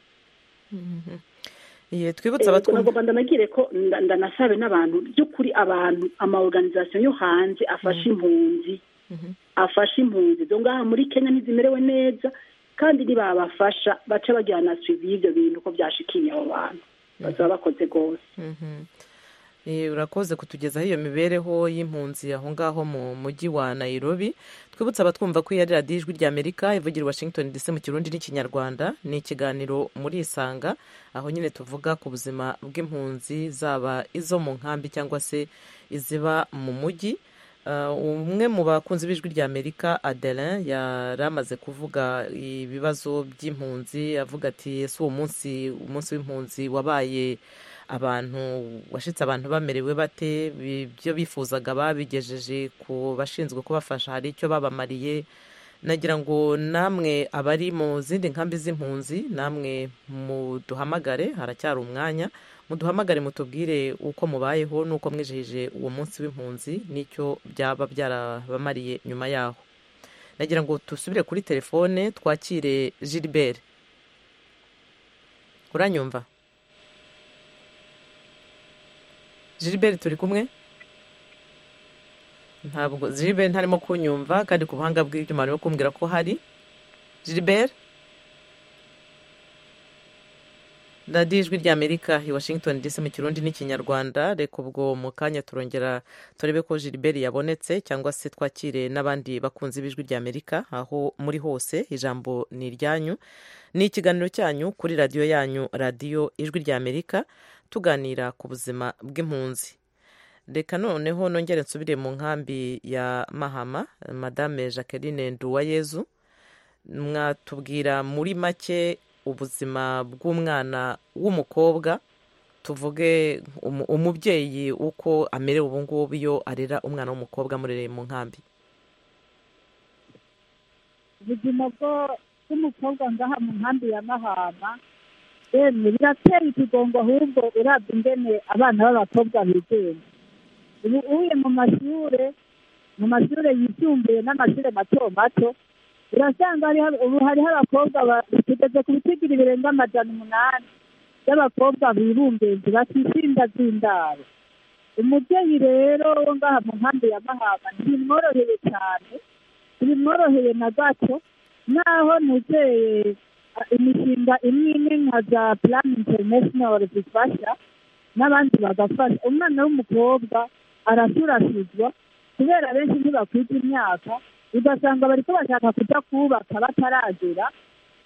Twibutsa abatwumva ndanagire ko ndanasabe n'abantu by'ukuri abantu ama organisation yo hanze afasha impunzi zo ngaha muri Kenya ntizimerewe neza kandi nibabafasha bace bajyana suivi y'ibyo bintu ko byashikiye abo bantu bazaba bakoze gose. Urakoze kutugezaho iyo mibereho y'impunzi aho ngaho mu mujyi wa Nairobi. Twibutsa abatwumva ko yari radiyo Ijwi ry'Amerika ivugira Washington DC mu Kirundi n'Ikinyarwanda. Ni ikiganiro muri Isanga aho nyine tuvuga ku buzima bw'impunzi zaba izo mu nkambi cyangwa se iziba mu mujyi. Umwe mu bakunzi b'Ijwi ry'Amerika Adelin yaramaze kuvuga ibibazo by'impunzi avuga ati ese uwo munsi w'impunzi wabaye abantu washitse abantu bamerewe bate ibyo bifuzaga babigejeje ku bashinzwe kubafasha hari icyo babamariye. Nagira ngo namwe abari mu zindi nkambi z'impunzi namwe muduhamagare haracyari umwanya muduhamagare mutubwire uko mubayeho nuko mwijihije uwo munsi w'impunzi n'icyo byaba byarabamariye nyuma yaho. Nagira ngo tusubire kuri telefone twakire Gilbert. Uranyumva? Gilbert turi kumwe? Ntabwo Gilbert ntarimo kunyumva kandi ku buhanga bw'ibyuma arimo kumbwira ko hari. Gilbert? radiyo ijwi ry'Amerika i Washington DC mu Kirundi n'Ikinyarwanda. Reka ubwo mu kanya turongera turebe ko Gilbert yabonetse cyangwa se twakire n'abandi bakunzi b'Ijwi ry'Amerika aho muri hose. Ijambo ni iryanyu, ni ikiganiro cyanyu kuri radiyo yanyu radiyo Ijwi ry'Amerika tuganira ku buzima bw'impunzi. Reka noneho nongere nsubire mu nkambi ya Mahama. Madame Jacqueline Nduwayezu, mwatubwira muri make ubuzima bw'umwana w'umukobwa, tuvuge umubyeyi uko amerewe ubu ngubu iyo arera umwana w'umukobwa murereye mu nkambi? ubuzima bw'umukobwa ngaha mu nkambi ya Mahama birateye ikigongo, ahubwo urabye ingene abana b'abakobwa bigenga ubu uye mu mashure yisumbuye n'amashure mato mato, urasanga ubu hariho abakobwa tugeze ku bitigiri birenga 800 y'abakobwa birumbenzi batisinda z'indaro. Umubyeyi rero wo ngaha mu nkambi ya Mahama ntibimworoheye cyane, ntibimworoheye na gato, naho ntuzeye imishinga imwe nka za Plan International zifasha n'abandi bagafasha. Umwana w'umukobwa arasurasuzwa kubera benshi ntibakwiza imyaka, ugasanga bariko bashaka kuja kubaka bataragera,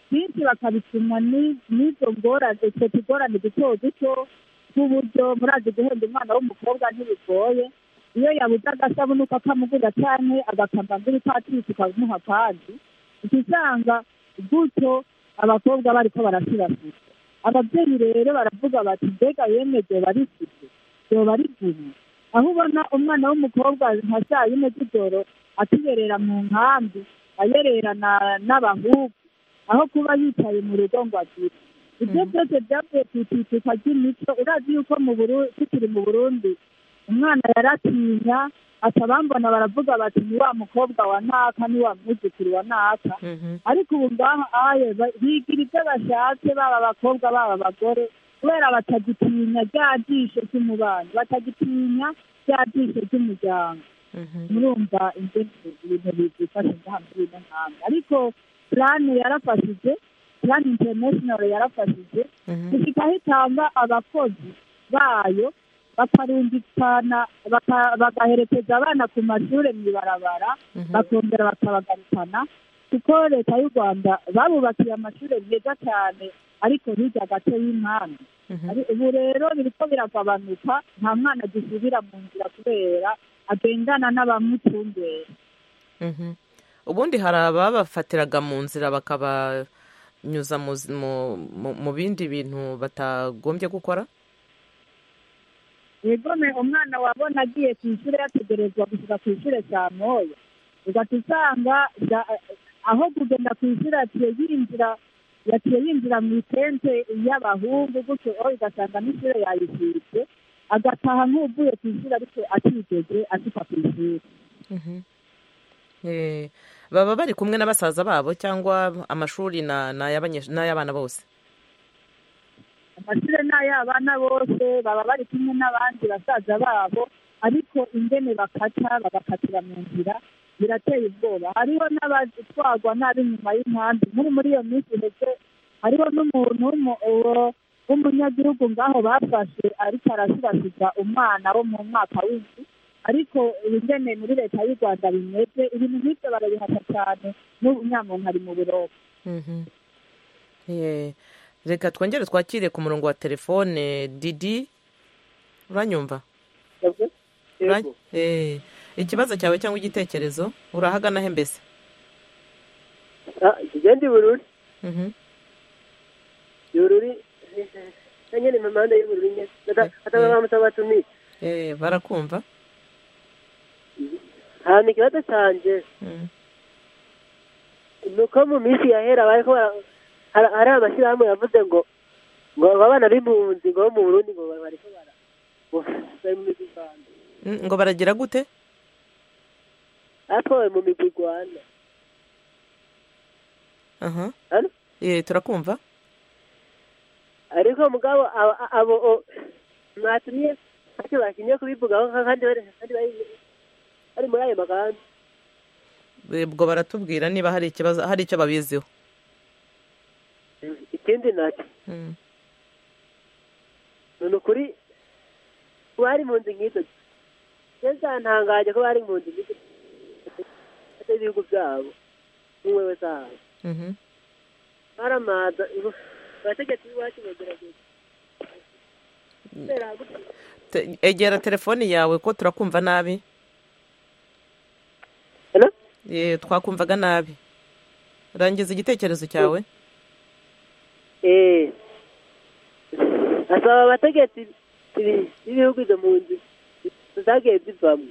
byinshi bakabituma n'izo ngorane utwo tugorane duto duto tw'uburyo murazi guhenda umwana w'umukobwa ntibigoye iyo yabuze agasabune uko akamugurira cyane agakambambira ipatisi ukamuha kandi usanga gutyo abakobwa bariko barasirasira ababyeyi rero baravuga bati mbega yemwe byoba rifite byoba rivumye aho ubona umwana w'umukobwa nka saa yine z'ijoro atiberera mu nkambi ayererana n'abahungu aho kuba yicaye mu rugo ngo agire ibyo byose byavuye ku icucika ry'imico urazi yuko tukiri mu Burundi umwana yaratinya atabambona baravuga bati ni wa mukobwa wa naka ni wa mwuzukuru wa naka ariko ubu ngaha aye bigira ibyo bashatse baba abakobwa baba abagore kubera batagitinya rya jisho ry'umubanyi batagitinya rya jisho ry'umuryango murumva ibintu bifashe ngaha muri ino ntambwe ariko plani yarafashije plani international yarafashije gushikaho itanga abakozi bayo bakarungikana bagaherekeza abana ku mashuri mw'ibarabara bakongera bakabagarukana kuko leta y'u Rwanda babubakiye amashuri meza cyane ariko hirya gato y'inkambi ubu rero biriko biragabanuka nta mwana gisubira mu nzira kubera agendana n'abamutumbera ubundi hari ababafatiraga mu nzira bakabanyuza mu bindi bintu batagombye gukora yegome umwana wabona agiye ku ishuri yategerezwa gushyira ku ishuri saa moya ugahita usanga aho kugenda ku ishuri yaciye yinjira mu itente y'abahungu gutyo ugasanga n'ishuri yayishyitse agataha nk'uvuye ku ishuri ariko atigeze ashika ku ishuri baba bari kumwe n'abasaza babo cyangwa amashuri n'ay'abana bose amashuri n'ay'abana bose baba bari kumwe n'abandi basaza babo ariko ingene bagakatira mu nzira birateye ubwoba hariho n'abatwagwa nabi nyuma y'inkambi muri iyo minsi ndetse hariho n'umuntu w'umunyagihugu ngaho bafashe ariko arasirasiza umwana wo mu mwaka w'indwi ariko ingene muri leta y'u Rwanda bimeze ibintu nk'ibyo barabihata cyane n'ubu nyamuntu ari mu buroko reka twongere twakire ku murongo wa telefone Didi uranyumva ikibazo cyawe cyangwa igitekerezo urahagana he mbese igenda ibururi ibururi nyine mu mpande y'ubururi nyine atabamutse batumiye barakumva hano ikibazo cyanjye ni uko mu minsi yahera bariko hari amashyirahamwe yavuze ngo abana b'impunzi ngo bo mu Burundi ngo bariko bari mu migwi Rwanda ngo baragira gute atowe mu migwi Rwanda turakumva ariko mugabo abo mwatumye ati bakinye kubivugaho kandi bari muri ayo magambo ubwo baratubwira niba hari ikibazo hari icyo babiziho ikindi nacyo ni ukuri bari mu nzu nk'izo neza ntangaje ko bari mu nzu nk'izo ibihugu byabo n'umwe wese ahabo baramaza abategetsi b'iwacu bagerageza egera telefoni yawe ko turakumva nabi twakumvaga nabi rangiza igitekerezo cyawe asaba abategetsi b'ibihugu izo mpunzi zagiye zivamo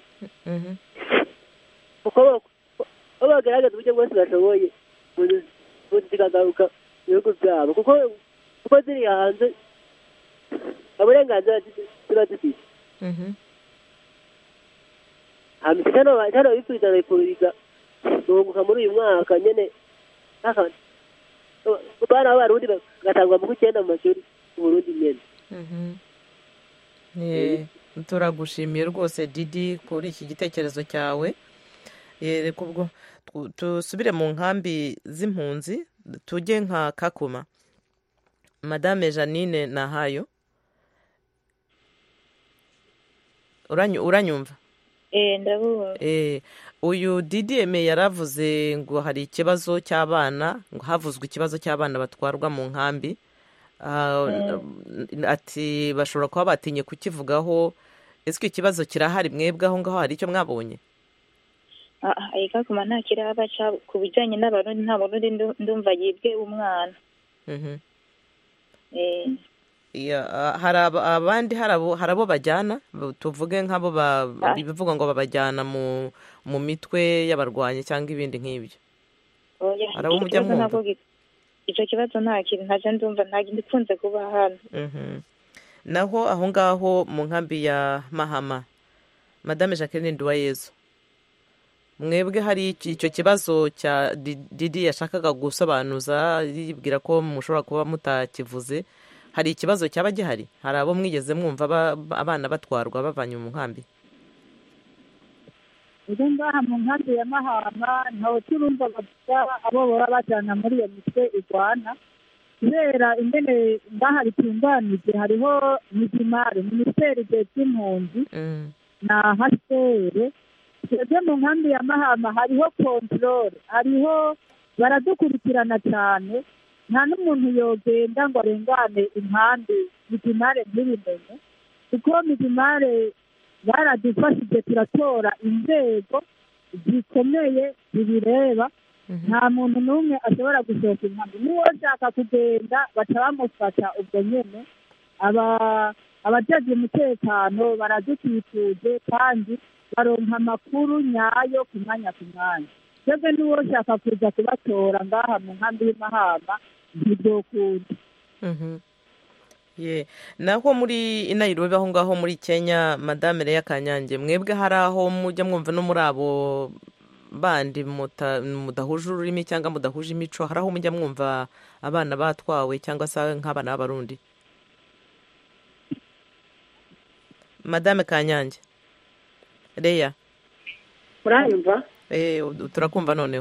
kuko bagaragaza uburyo bwose bashoboye impunzi zikagaruka mu bihugu byabo kuko ziri hanze uburenganzira ziba zifite hano bifuriza repubulika guhunguka muri uyu mwaka nyine bana b'abarundi bagatangwa mu kw'icyenda mu mashuri mu Burundi nyine turagushimiye rwose Didi kuri iki gitekerezo cyawe reka ubwo tusubire mu nkambi z'impunzi tujye nka Kakuma Madame Janine Nahayo uranyumva ndabona. Uyu DDM yaravuze ngo hari ikibazo cy'abana, ngo havuzwe ikibazo cy'abana batwarwa mu nkambi. Ati bashobora kuba batinye kukivugaho. Ese ikibazo kirahari mwebwe aho ngaho, hari icyo mwabonye? Eka kuma nta kiraba ku bijyanye n'abarundi, nta barundi ndumva yibwe umwana. Hari abandi, hari abo bajyana, tuvuge nk'abo bivuga ngo babajyana mu mitwe y'abarwanyi cyangwa ibindi nk'ibyo. Hari abo mujya mwumva? Icyo kibazo nta kintu ntaje ndumva, nta gikunze kuba hano. Naho aho ngaho mu nkambi ya Mahama, Madame Jacqueline Nduwayezu, mwebwe hari icyo kibazo cya Didi yashakaga gusobanuza, yibwira ko mushobora kuba mutakivuze, hari ikibazo cyaba gihari? Hari abo mwigeze mwumva abana batwarwa bavanye mu nkambi? Uje ngaha mu nkambi ya Mahama ntaho turumva bavuga abo bora bajyana muri iyo mitwe igwana, kubera ingene ngaha ritunganije hariho midimare minisiteri y'impunzi na HCR. Twebwe mu nkambi ya Mahama hariho control, hariho baradukurikirana cyane, nta n'umuntu yogenda ngo arengane impande midimare ntibimenye, kuko midimare baradufashije turatora inzego zikomeye zibireba. Nta muntu n'umwe ashobora gusohoka inkambi, n'uwo ashaka kugenda baca bamufata ubwo nyene. Abajejwe umutekano baradukikuje kandi baronka amakuru nyayo ku mwanya ku mwanya. Twebwe n'uwo ashaka kuza kubatora ngaha mu nkambi y'Amahama ntibyokunda. Naho muri Nairobi aho ngaho muri Kenya, Madame Leah Kanyange, mwebwe hari aho mujya mwumva no muri abo bandi mudahuje ururimi cyangwa mudahuje imico, hari aho mujya mwumva abana batwawe cyangwa se nk'abana b'Abarundi? Madame Kanyange Leah, uranyumva? Turakumva noneho.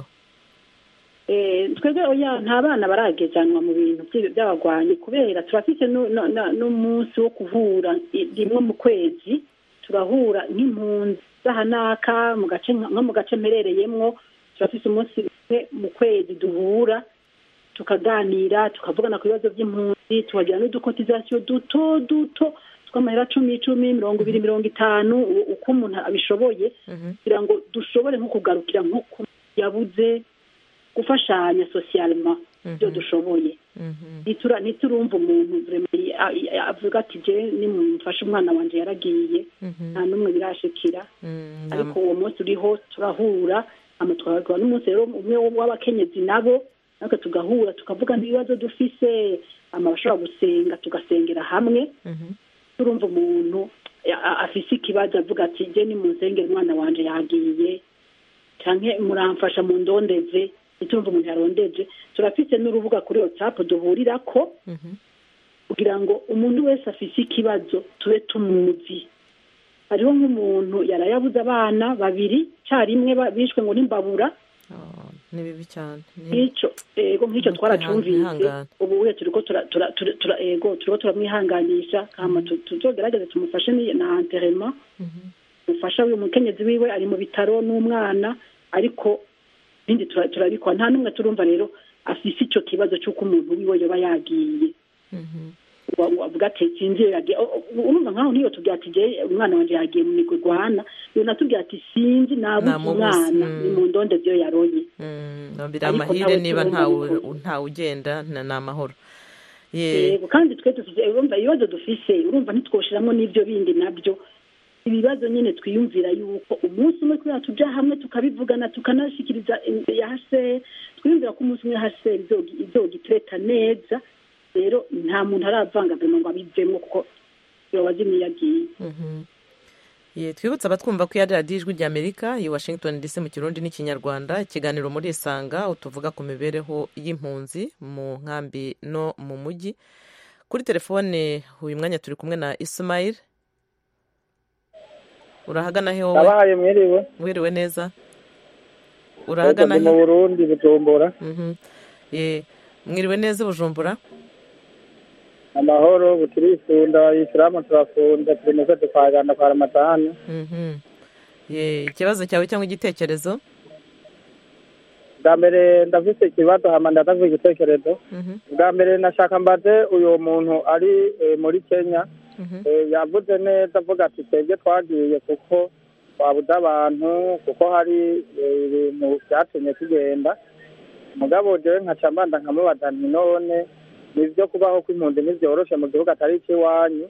Twebwe oya nta bana baragezanwa mu bintu by'abagwanyi, kubera turafite n'umunsi wo kuhura rimwe mu kwezi. Turahura nk'impunzi z'ahanaka mu gace nko mu gace mperereyemwo, turafite umunsi mu kwezi duhura tukaganira, tukavugana ku bibazo by'impunzi, tukagira n'udukotizasiyo duto tw'amahera 10, 20, 20, 50 uko umuntu abishoboye, kugira ngo dushobore nko kugarukira nko yabuze gufashanya socialement byo dushoboye. Niturumva umuntu avuga ati je nimumfashe umwana wanje yaragiye, nta n'umwe birashikira. Ariko uwo munsi uriho turahura, amatwarwa n'umunsi rero umwe w'abakenyezi nabo natwe tugahura tukavuga ibibazo dufise, bashobora gusenga tugasengera hamwe. Turumva umuntu afise ikibazo avuga ati je nimunsengere umwana wanje yagiye, canke muramfasha mu ndondeze. Itumva umuntu yarondeje, turafite n'urubuga kuri WhatsApp duhurirako kugira ngo umuntu wese afise ikibazo tube tumuzi. Hariho nk'umuntu yarayabuze abana 2 cyarimwe bishwe ngo n'imbabura. Ni bibi cyane. Nk'icyo twaracumvise, ubu we turiko turamwihanganisha, kama tuzogerageza tumufashe na enterrement. Ufasha uyu mukenyezi wiwe ari mu bitaro n'umwana, ariko bindi turabikwa. Nta n'umwe turumva rero afise icyo kibazo cy'uko umuntu wiwe yoba yagiye. Wavuga ati sinzi yagiye, urumva nkaho niyo tubwira ati je umwana wanje yagiye mu migwana, yo natubwira ati sinzi nabuze umwana ni mu ndonde byo yaroye. Nambira amahire niba nta ugenda na amahoro. Kandi twe dufise urumva ibibazo dufise, urumva ntitwoshiramo n'ibyo bindi nabyo. Ibibazo nyine twiyumvira yuko umunsi umwe kugira tuja hamwe tukabivugana tukanashikiriza yahase, twiyumvira ko umunsi umwe hase izogitreta neza. Rero nta muntu aravangagana ngo abivemo kuko yobaje niyagiye. Twibutsa abatwumva ko yari Radio Ijwi ry'Amerika i Washington DC mu Kirundi n'Ikinyarwanda, ikiganiro muri Isanga utuvuga ku mibereho y'impunzi mu nkambi no mu mujyi. Kuri telefone uyu mwanya turi kumwe na Ismail. Urahagana he wowe? Abaye mwiriwe. Mwiriwe neza. Urahagana he? Mu Burundi Bujumbura. Mwiriwe neza Bujumbura? Amahoro buturifunda, Islamu turafunda, twemeza tukaganda kwa Ramadani. ikibazo cyawe cyangwa igitekerezo? bwa mbere ndafite ikibazo hama ndavuga igitekerezo. bwa mbere nashaka mbaze uyu muntu ari muri Kenya yavuze neza avuga ati twebwe twagiye kuko twabuze abantu kuko hari ibintu byatumye tugenda. mugabo jewe nkaca mbanda nkamubaza nti none nivyo kubaho kw'impunzi ntivyoroshe mu gihugu atari ikiwanyu.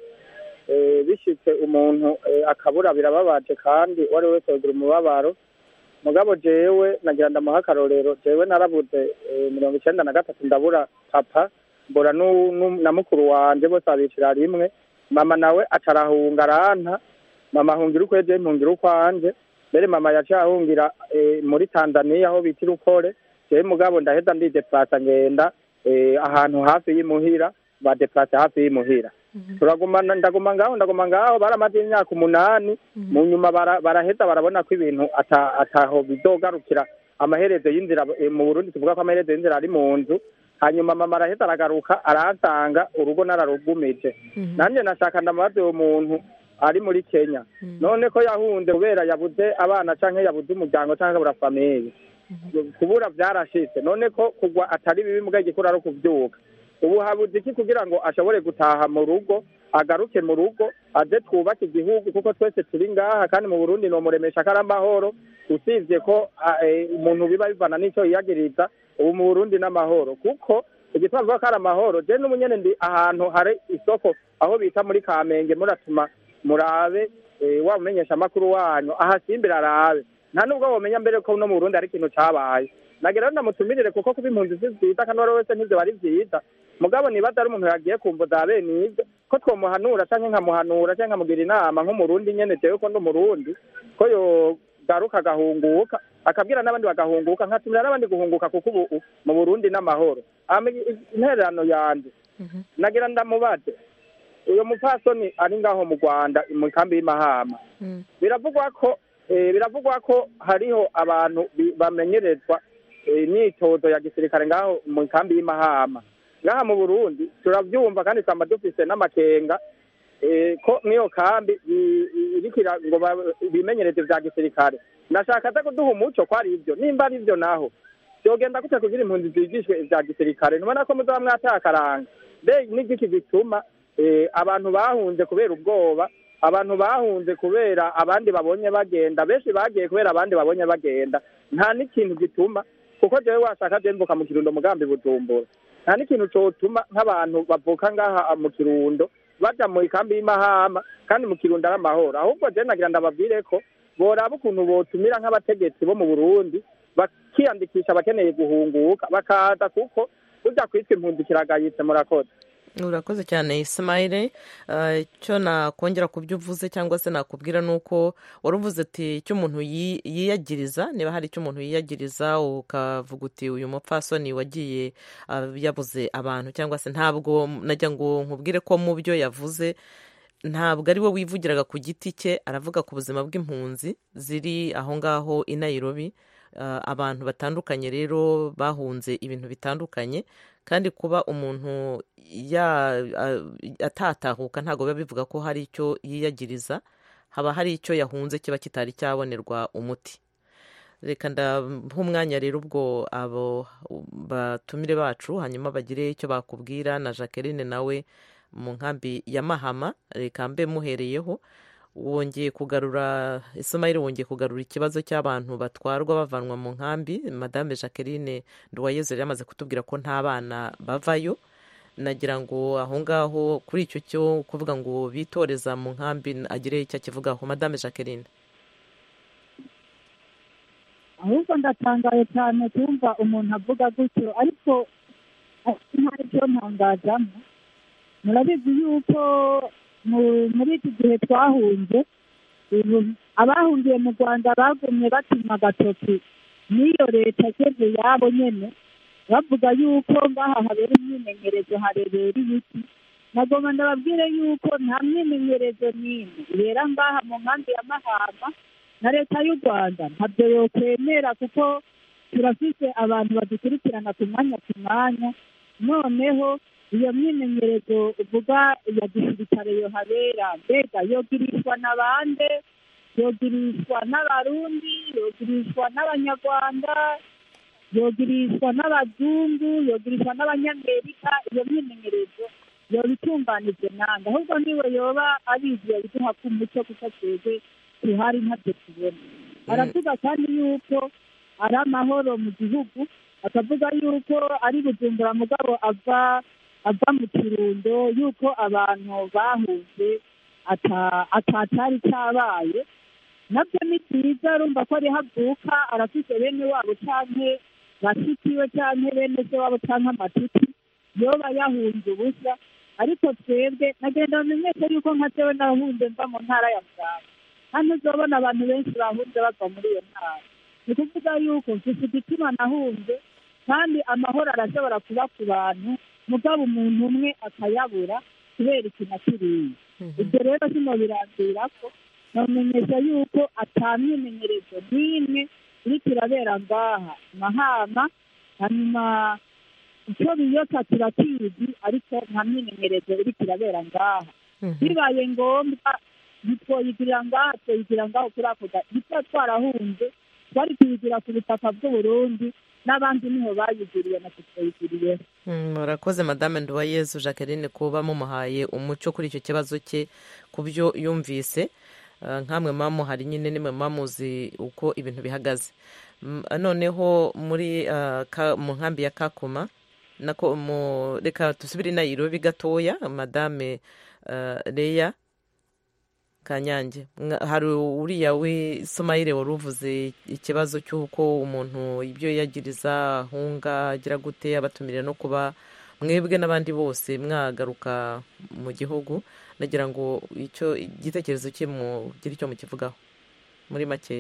Bishitse umuntu akabura birababaje kandi uwari wese yogira umubabaro. mugabo jewe nagira ndamuha akarorero, jewe narabuze 93 ndabura papa mbura na mukuru wanje bose abicira rimwe. mama nawe acarahunga aranta, mama ahungira ukweje impungira ukwanje. mbere mama yacahungira muri Tanzania aho bita Rukore. jewe mugabo ndaheza ndideplasa ngenda ahantu hafi y'imuhira, badeplasa hafi y'imuhira. ndaguma ngaho baramaze imyaka 8. mu nyuma baraheza barabona ko ibintu ataho bizogarukira. amaherezo y'inzira mu Burundi tuvuga ko amaherezo y'inzira ari mu nzu. hanyuma mama araheza aragaruka aransanga urugo nararugumije. nanjye nashaka ndamaze uwo muntu ari muri Kenya none ko yahunze kubera yabuze abana canke yabuze umuryango canke abura famille. kubura byarashitse none ko kugwa atari bibi mugaye gikura ari kuvyuka. ubu habuze iki kugira ngo ashobore gutaha mu rugo, agaruke mu rugo, aze twubake igihugu kuko twese turi ngaha kandi mu Burundi no muremesha karamahoro. usivye ko umuntu biba bivana n'ico yiyagiriza. ubu mu Burundi n'amahoro kuko igitwavuga ko ari amahoro. je n'umunyene ndi ahantu hari isoko aho bita muri Kamenge, muratuma murabe wamenyesha amakuru wanyu ahasimbira arabe. nta nubwo womenya mbere ko no mu Burundi ari ikintu cabaye. nagira ndamutumirire kuko kuba impunzi zizita kandi wari wese ntivyo bari vyiza. mugabo nibaza ari umuntu yagiye kumvuza bene ivyo ko twomuhanura canke nkamuhanura canke nkamugira inama nk'umurundi nyene jewe ko ndi umurundi ko yogaruka agahunguka akabwira n'abandi bagahunguka nkatumira n'abandi guhunguka kuko ubu mu Burundi n'amahoro. intererano yanje nagira ndamubaze uyo mupfasoni ari ngaho mu Rwanda mu kambi y'Imahama. biravugwa ko hariho abantu bamenyerezwa imyitozo ya gisirikare ngaho mu kambi y'Imahama. ngaha mu Burundi turavyumva kandi twama dufise n'amakenga ko niyo kambi irikira ngo bimenyereze vya gisirikare. nashaka ko duha umuco ko ari ivyo. nimba ari ivyo naho byogenda gute kugira impunzi zigishwe vya gisirikare? nubona ko muzaba mwatakaranga mbe n'igiki gituma abantu bahunze kubera ubwoba, abantu bahunze kubera abandi babonye bagenda, benshi bagiye kubera abandi babonye bagenda. nta n'ikintu gituma kuko jewe washaka mvuka mu Kirundo mugambi Bujumbura, nta n'ikintu cotuma nk'abantu bavuka ngaha mu Kirundo baja mu ikambi y'Imahama kandi mu Kirundo ari amahoro. ahubwo je nagira ndababwire ko boraba ukuntu botumira nk'abategetsi bo mu Burundi bakiyandikisha bakeneye guhunguka bakaza kuko uja kwitwa impunzi kiragayitse. murakoze. urakoze cyane Ismail. icyo nakongera ku byo uvuze cyangwa se nakubwira ni uko wari uvuze ati icyo umuntu yiyagiriza, niba hari icyo umuntu yiyagiriza ukavuga uti uyu mupfasoni wagiye yabuze abantu cyangwa se ntabwo najya ngo nkubwire ko mu byo yavuze ntabwo ari we wivugiraga ku giti cye, aravuga ku buzima bw'impunzi ziri aho ngaho i Nairobi. abantu batandukanye rero bahunze ibintu bitandukanye kandi kuba umuntu atatahuka ntabwo biba bivuga ko hari icyo yiyagiriza, haba hari icyo yahunze kiba kitari cyabonerwa umuti. reka ndaha umwanya rero ubwo abo batumire bacu hanyuma bagire icyo bakubwira. na Jacqueline nawe mu nkambi ya Mahama, reka mbe muhereyeho. wongeye kugarura Ismail, wongeye kugarura ikibazo cy'abantu batwarwa bavanwa mu nkambi. Madame Jacqueline Nduwayezu yari yamaze kutubwira ko nta bana bavayo. nagira ngo aho ngaho kuri icyo cyo kuvuga ngo bitoreza mu nkambi agire icyo akivugaho. Madame Jacqueline. ahubwo ndatangaye cyane kumva umuntu avuga gutyo, ariko ntari cyo ntangazamo. murabizi yuko muri iki gihe twahunze abahungiye mu Rwanda bagumye batuma agatoki n'iyo leta ageze yabo nyene bavuga yuko ngaha habera imyimenyerezo harebera ibiti. nagomba ndababwire yuko nta myimenyerezo n'imwe ibera ngaha mu nkambi ya Mahama, na leta y'u Rwanda ntabyo yokwemera kuko turafise abantu badukurikirana ku mwanya. noneho iyo myimenyerezo uvuga ya gisirikare yo habera mbega yogirishwa n'abande yogirishwa n'abarundi, yogirishwa n'abanyarwanda, yogirishwa n'abazungu, yogirishwa n'abanyamerika. Iyo myimenyerezo yoba itunganije nanga, ahubwo niwe yoba abizi yabiduha ku muco kuko twebwe tuhari ntacyo tubona. Aravuga kandi yuko ari amahoro mu gihugu, akavuga yuko ari Bujumbura mugabo ava mu Kirundo, yuko abantu bahunze atacari cabaye. Nabyo ni byiza, urumva ko ari havuka arafise bene wabo canke bashyikiwe canke bene se wabo canke amatuti yoba yahunze ubusa. Ariko twebwe nagenda bamenyesha yuko nka jewe nahunze mva mu ntara ya Mugamba, hano uzobona abantu benshi bahunze bava muri iyo ntara. Ni kuvuga yuko mfise igituma nahunze, kandi amahoro arashobora kuba ku bantu, mugabo umuntu umwe akayabura kubera ikintu akiriye. Ibyo rero sino birambira ko bamenyesha yuko atamyimenyerezo n'imwe iriko irabera ngaha Mahama. Hanyuma icyo biyota turakizi, ariko nta myimenyerezo iriko irabera ngaha. Bibaye ngombwa ntitwoyigira ngaha, twoyigira ngaho kuri ako gito twarahunze, twari tuyigira ku butaka bw'Uburundi, n'abandi niho bayigiriye na tutayigiriye. Murakoze Madame Nduwayezu Jacqueline kuba mumuhaye umuco kuri icyo kibazo cye ku byo yumvise. Nkamwe mamuhari nyine nimwe mamuzi uko ibintu bihagaze. Noneho muri mu nkambi ya Kakuma nako reka tusubire Nairobi gatoya. Madame Leya Kanyange, hari uriya Sumaire wari uvuze ikibazo cy'uko umuntu ibyo yagiriza ahunga agira gute, abatumire no kuba mwebwe n'abandi bose mwagaruka mu gihugu. Nagira ngo icyo igitekerezo cye mugira icyo mukivugaho muri makeya.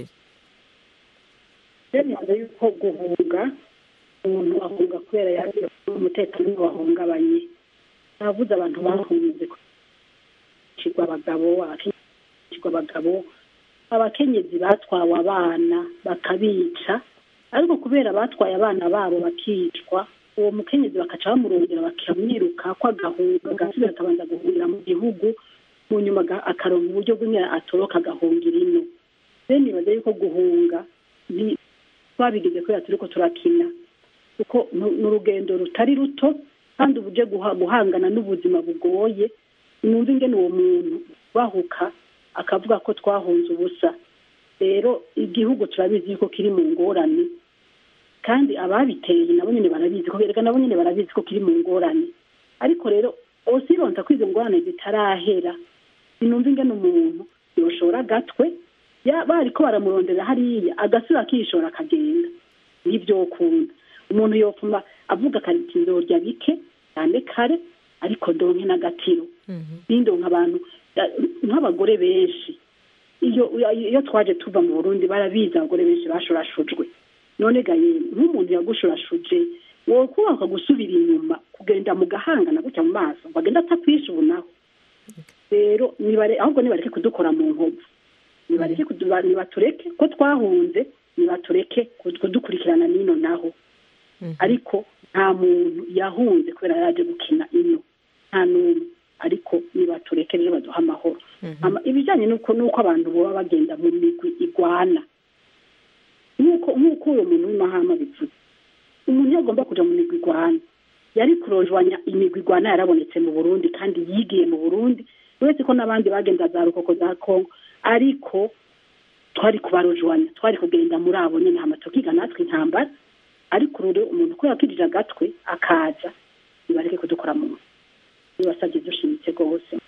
Neza yuko guhunga umuntu ahunga kubera yagiye umutekano wahungabanye. Navuze abantu bahunze kigwa abagabo, abakenyezi batwawe abana bakabica, ariko kubera batwaye abana babo bakicwa, uwo mukenyezi bakaca bamurongera bakamwiruka ko agahunga, agasubira akabanza guhungira mu gihugu, mu nyuma akaronka uburyo bw'ingene atoroka agahungira ino. Rero nibaza yuko guhunga twabigize kubera turiko turakina, kuko ni urugendo rutari ruto kandi ubuje guhangana n'ubuzima bugoye. Numva ingene uwo muntu bahuka akavuga ko twahunze ubusa. Rero igihugu turabizi yuko kiri mu ngorane, kandi ababiteye nabo nyine barabizi ko bereka nabo nyine barabizi ko kiri mu ngorane. Ariko rero osironta kwizo ngorane zitarahera, sinumva ingene umuntu yoshora gatwe bariko baramurondera hariya agasura akishora akagenda. Nivyo ukunda umuntu yopfuma avuga karikizo rya bike cyane kare, ariko donke n'agatiro. Bindonka abantu nk'abagore benshi iyo twaje tuva mu Burundi barabizi abagore benshi bashorashujwe. None gaye nk'umuntu yagushorashuje wowe kubaka gusubira inyuma kugenda mu gahanga na gutya mu maso bagenda atakwisha ubunaho. Rero ahubwo nibareke kudukora mu nkovu, nibatureke ko twahunze, nibatureke kudukurikirana nino naho. Ariko nta muntu yahunze kubera yaje gukina ino, nta n'umwe. Ariko nibatureke rero baduha amahoro. Ibijyanye nuko abantu baba bagenda mu migwi igwana, nk'uko uwo muntu w'Imahama bivuze, umuntu yagomba kuja mu migwi igwana yari kurojwanya imigwi igwana yarabonetse mu Burundi kandi yigiye mu Burundi, uretse ko n'abandi bagenda za Rukoko za Kongo, ariko twari kubarojwanya, twari kugenda muri abo nyine hama tukiga natwe intambara. Ariko rero umuntu ko yakirije agatwe akaza, nibareke kudukora mu nibasabye dushimitse rwose.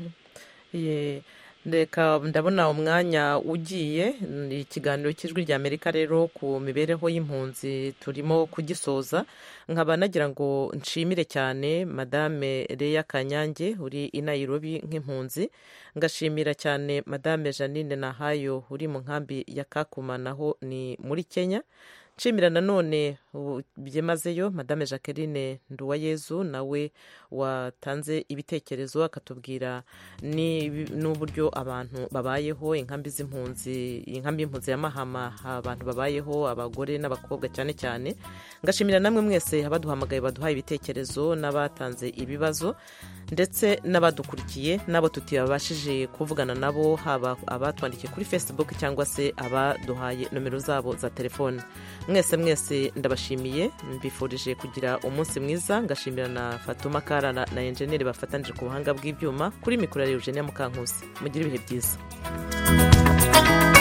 Reka ndabona umwanya ugiye. Ikiganiro cy'Ijwi ry'Amerika rero ku mibereho y'impunzi turimo kugisoza. Nkaba nagira ngo nshimire cyane Madame Leya Kanyange uri i Nairobi nk'impunzi, ngashimira cyane Madame Janine Nahayo uri mu nkambi ya Kakuma naho ni muri Kenya. Nshimira nanone byimazeyo madame Jacqueline Nduwayezu nawe watanze ibitekerezo akatubwira n'uburyo abantu babayeho inkambi y'impunzi ya Mahama abantu babayeho abagore n'abakobwa cyane cyane. Ngashimira namwe mwese abaduhamagaye baduhaye ibitekerezo n'abatanze ibibazo ndetse n'abadukurikiye n'abo tutibabashije kuvugana nabo haba abatwandikiye kuri Facebook cyangwa se abaduhaye nomero zabo za telefone. Mwese ndabashimiye mbifurije kugira umunsi mwiza. Ngashimira na Fatuma Kara na enjeneri bafatanije ku buhanga bw'ibyuma kuri mikoro ya Eugenia Mukankusi. Mugire ibihe byiza.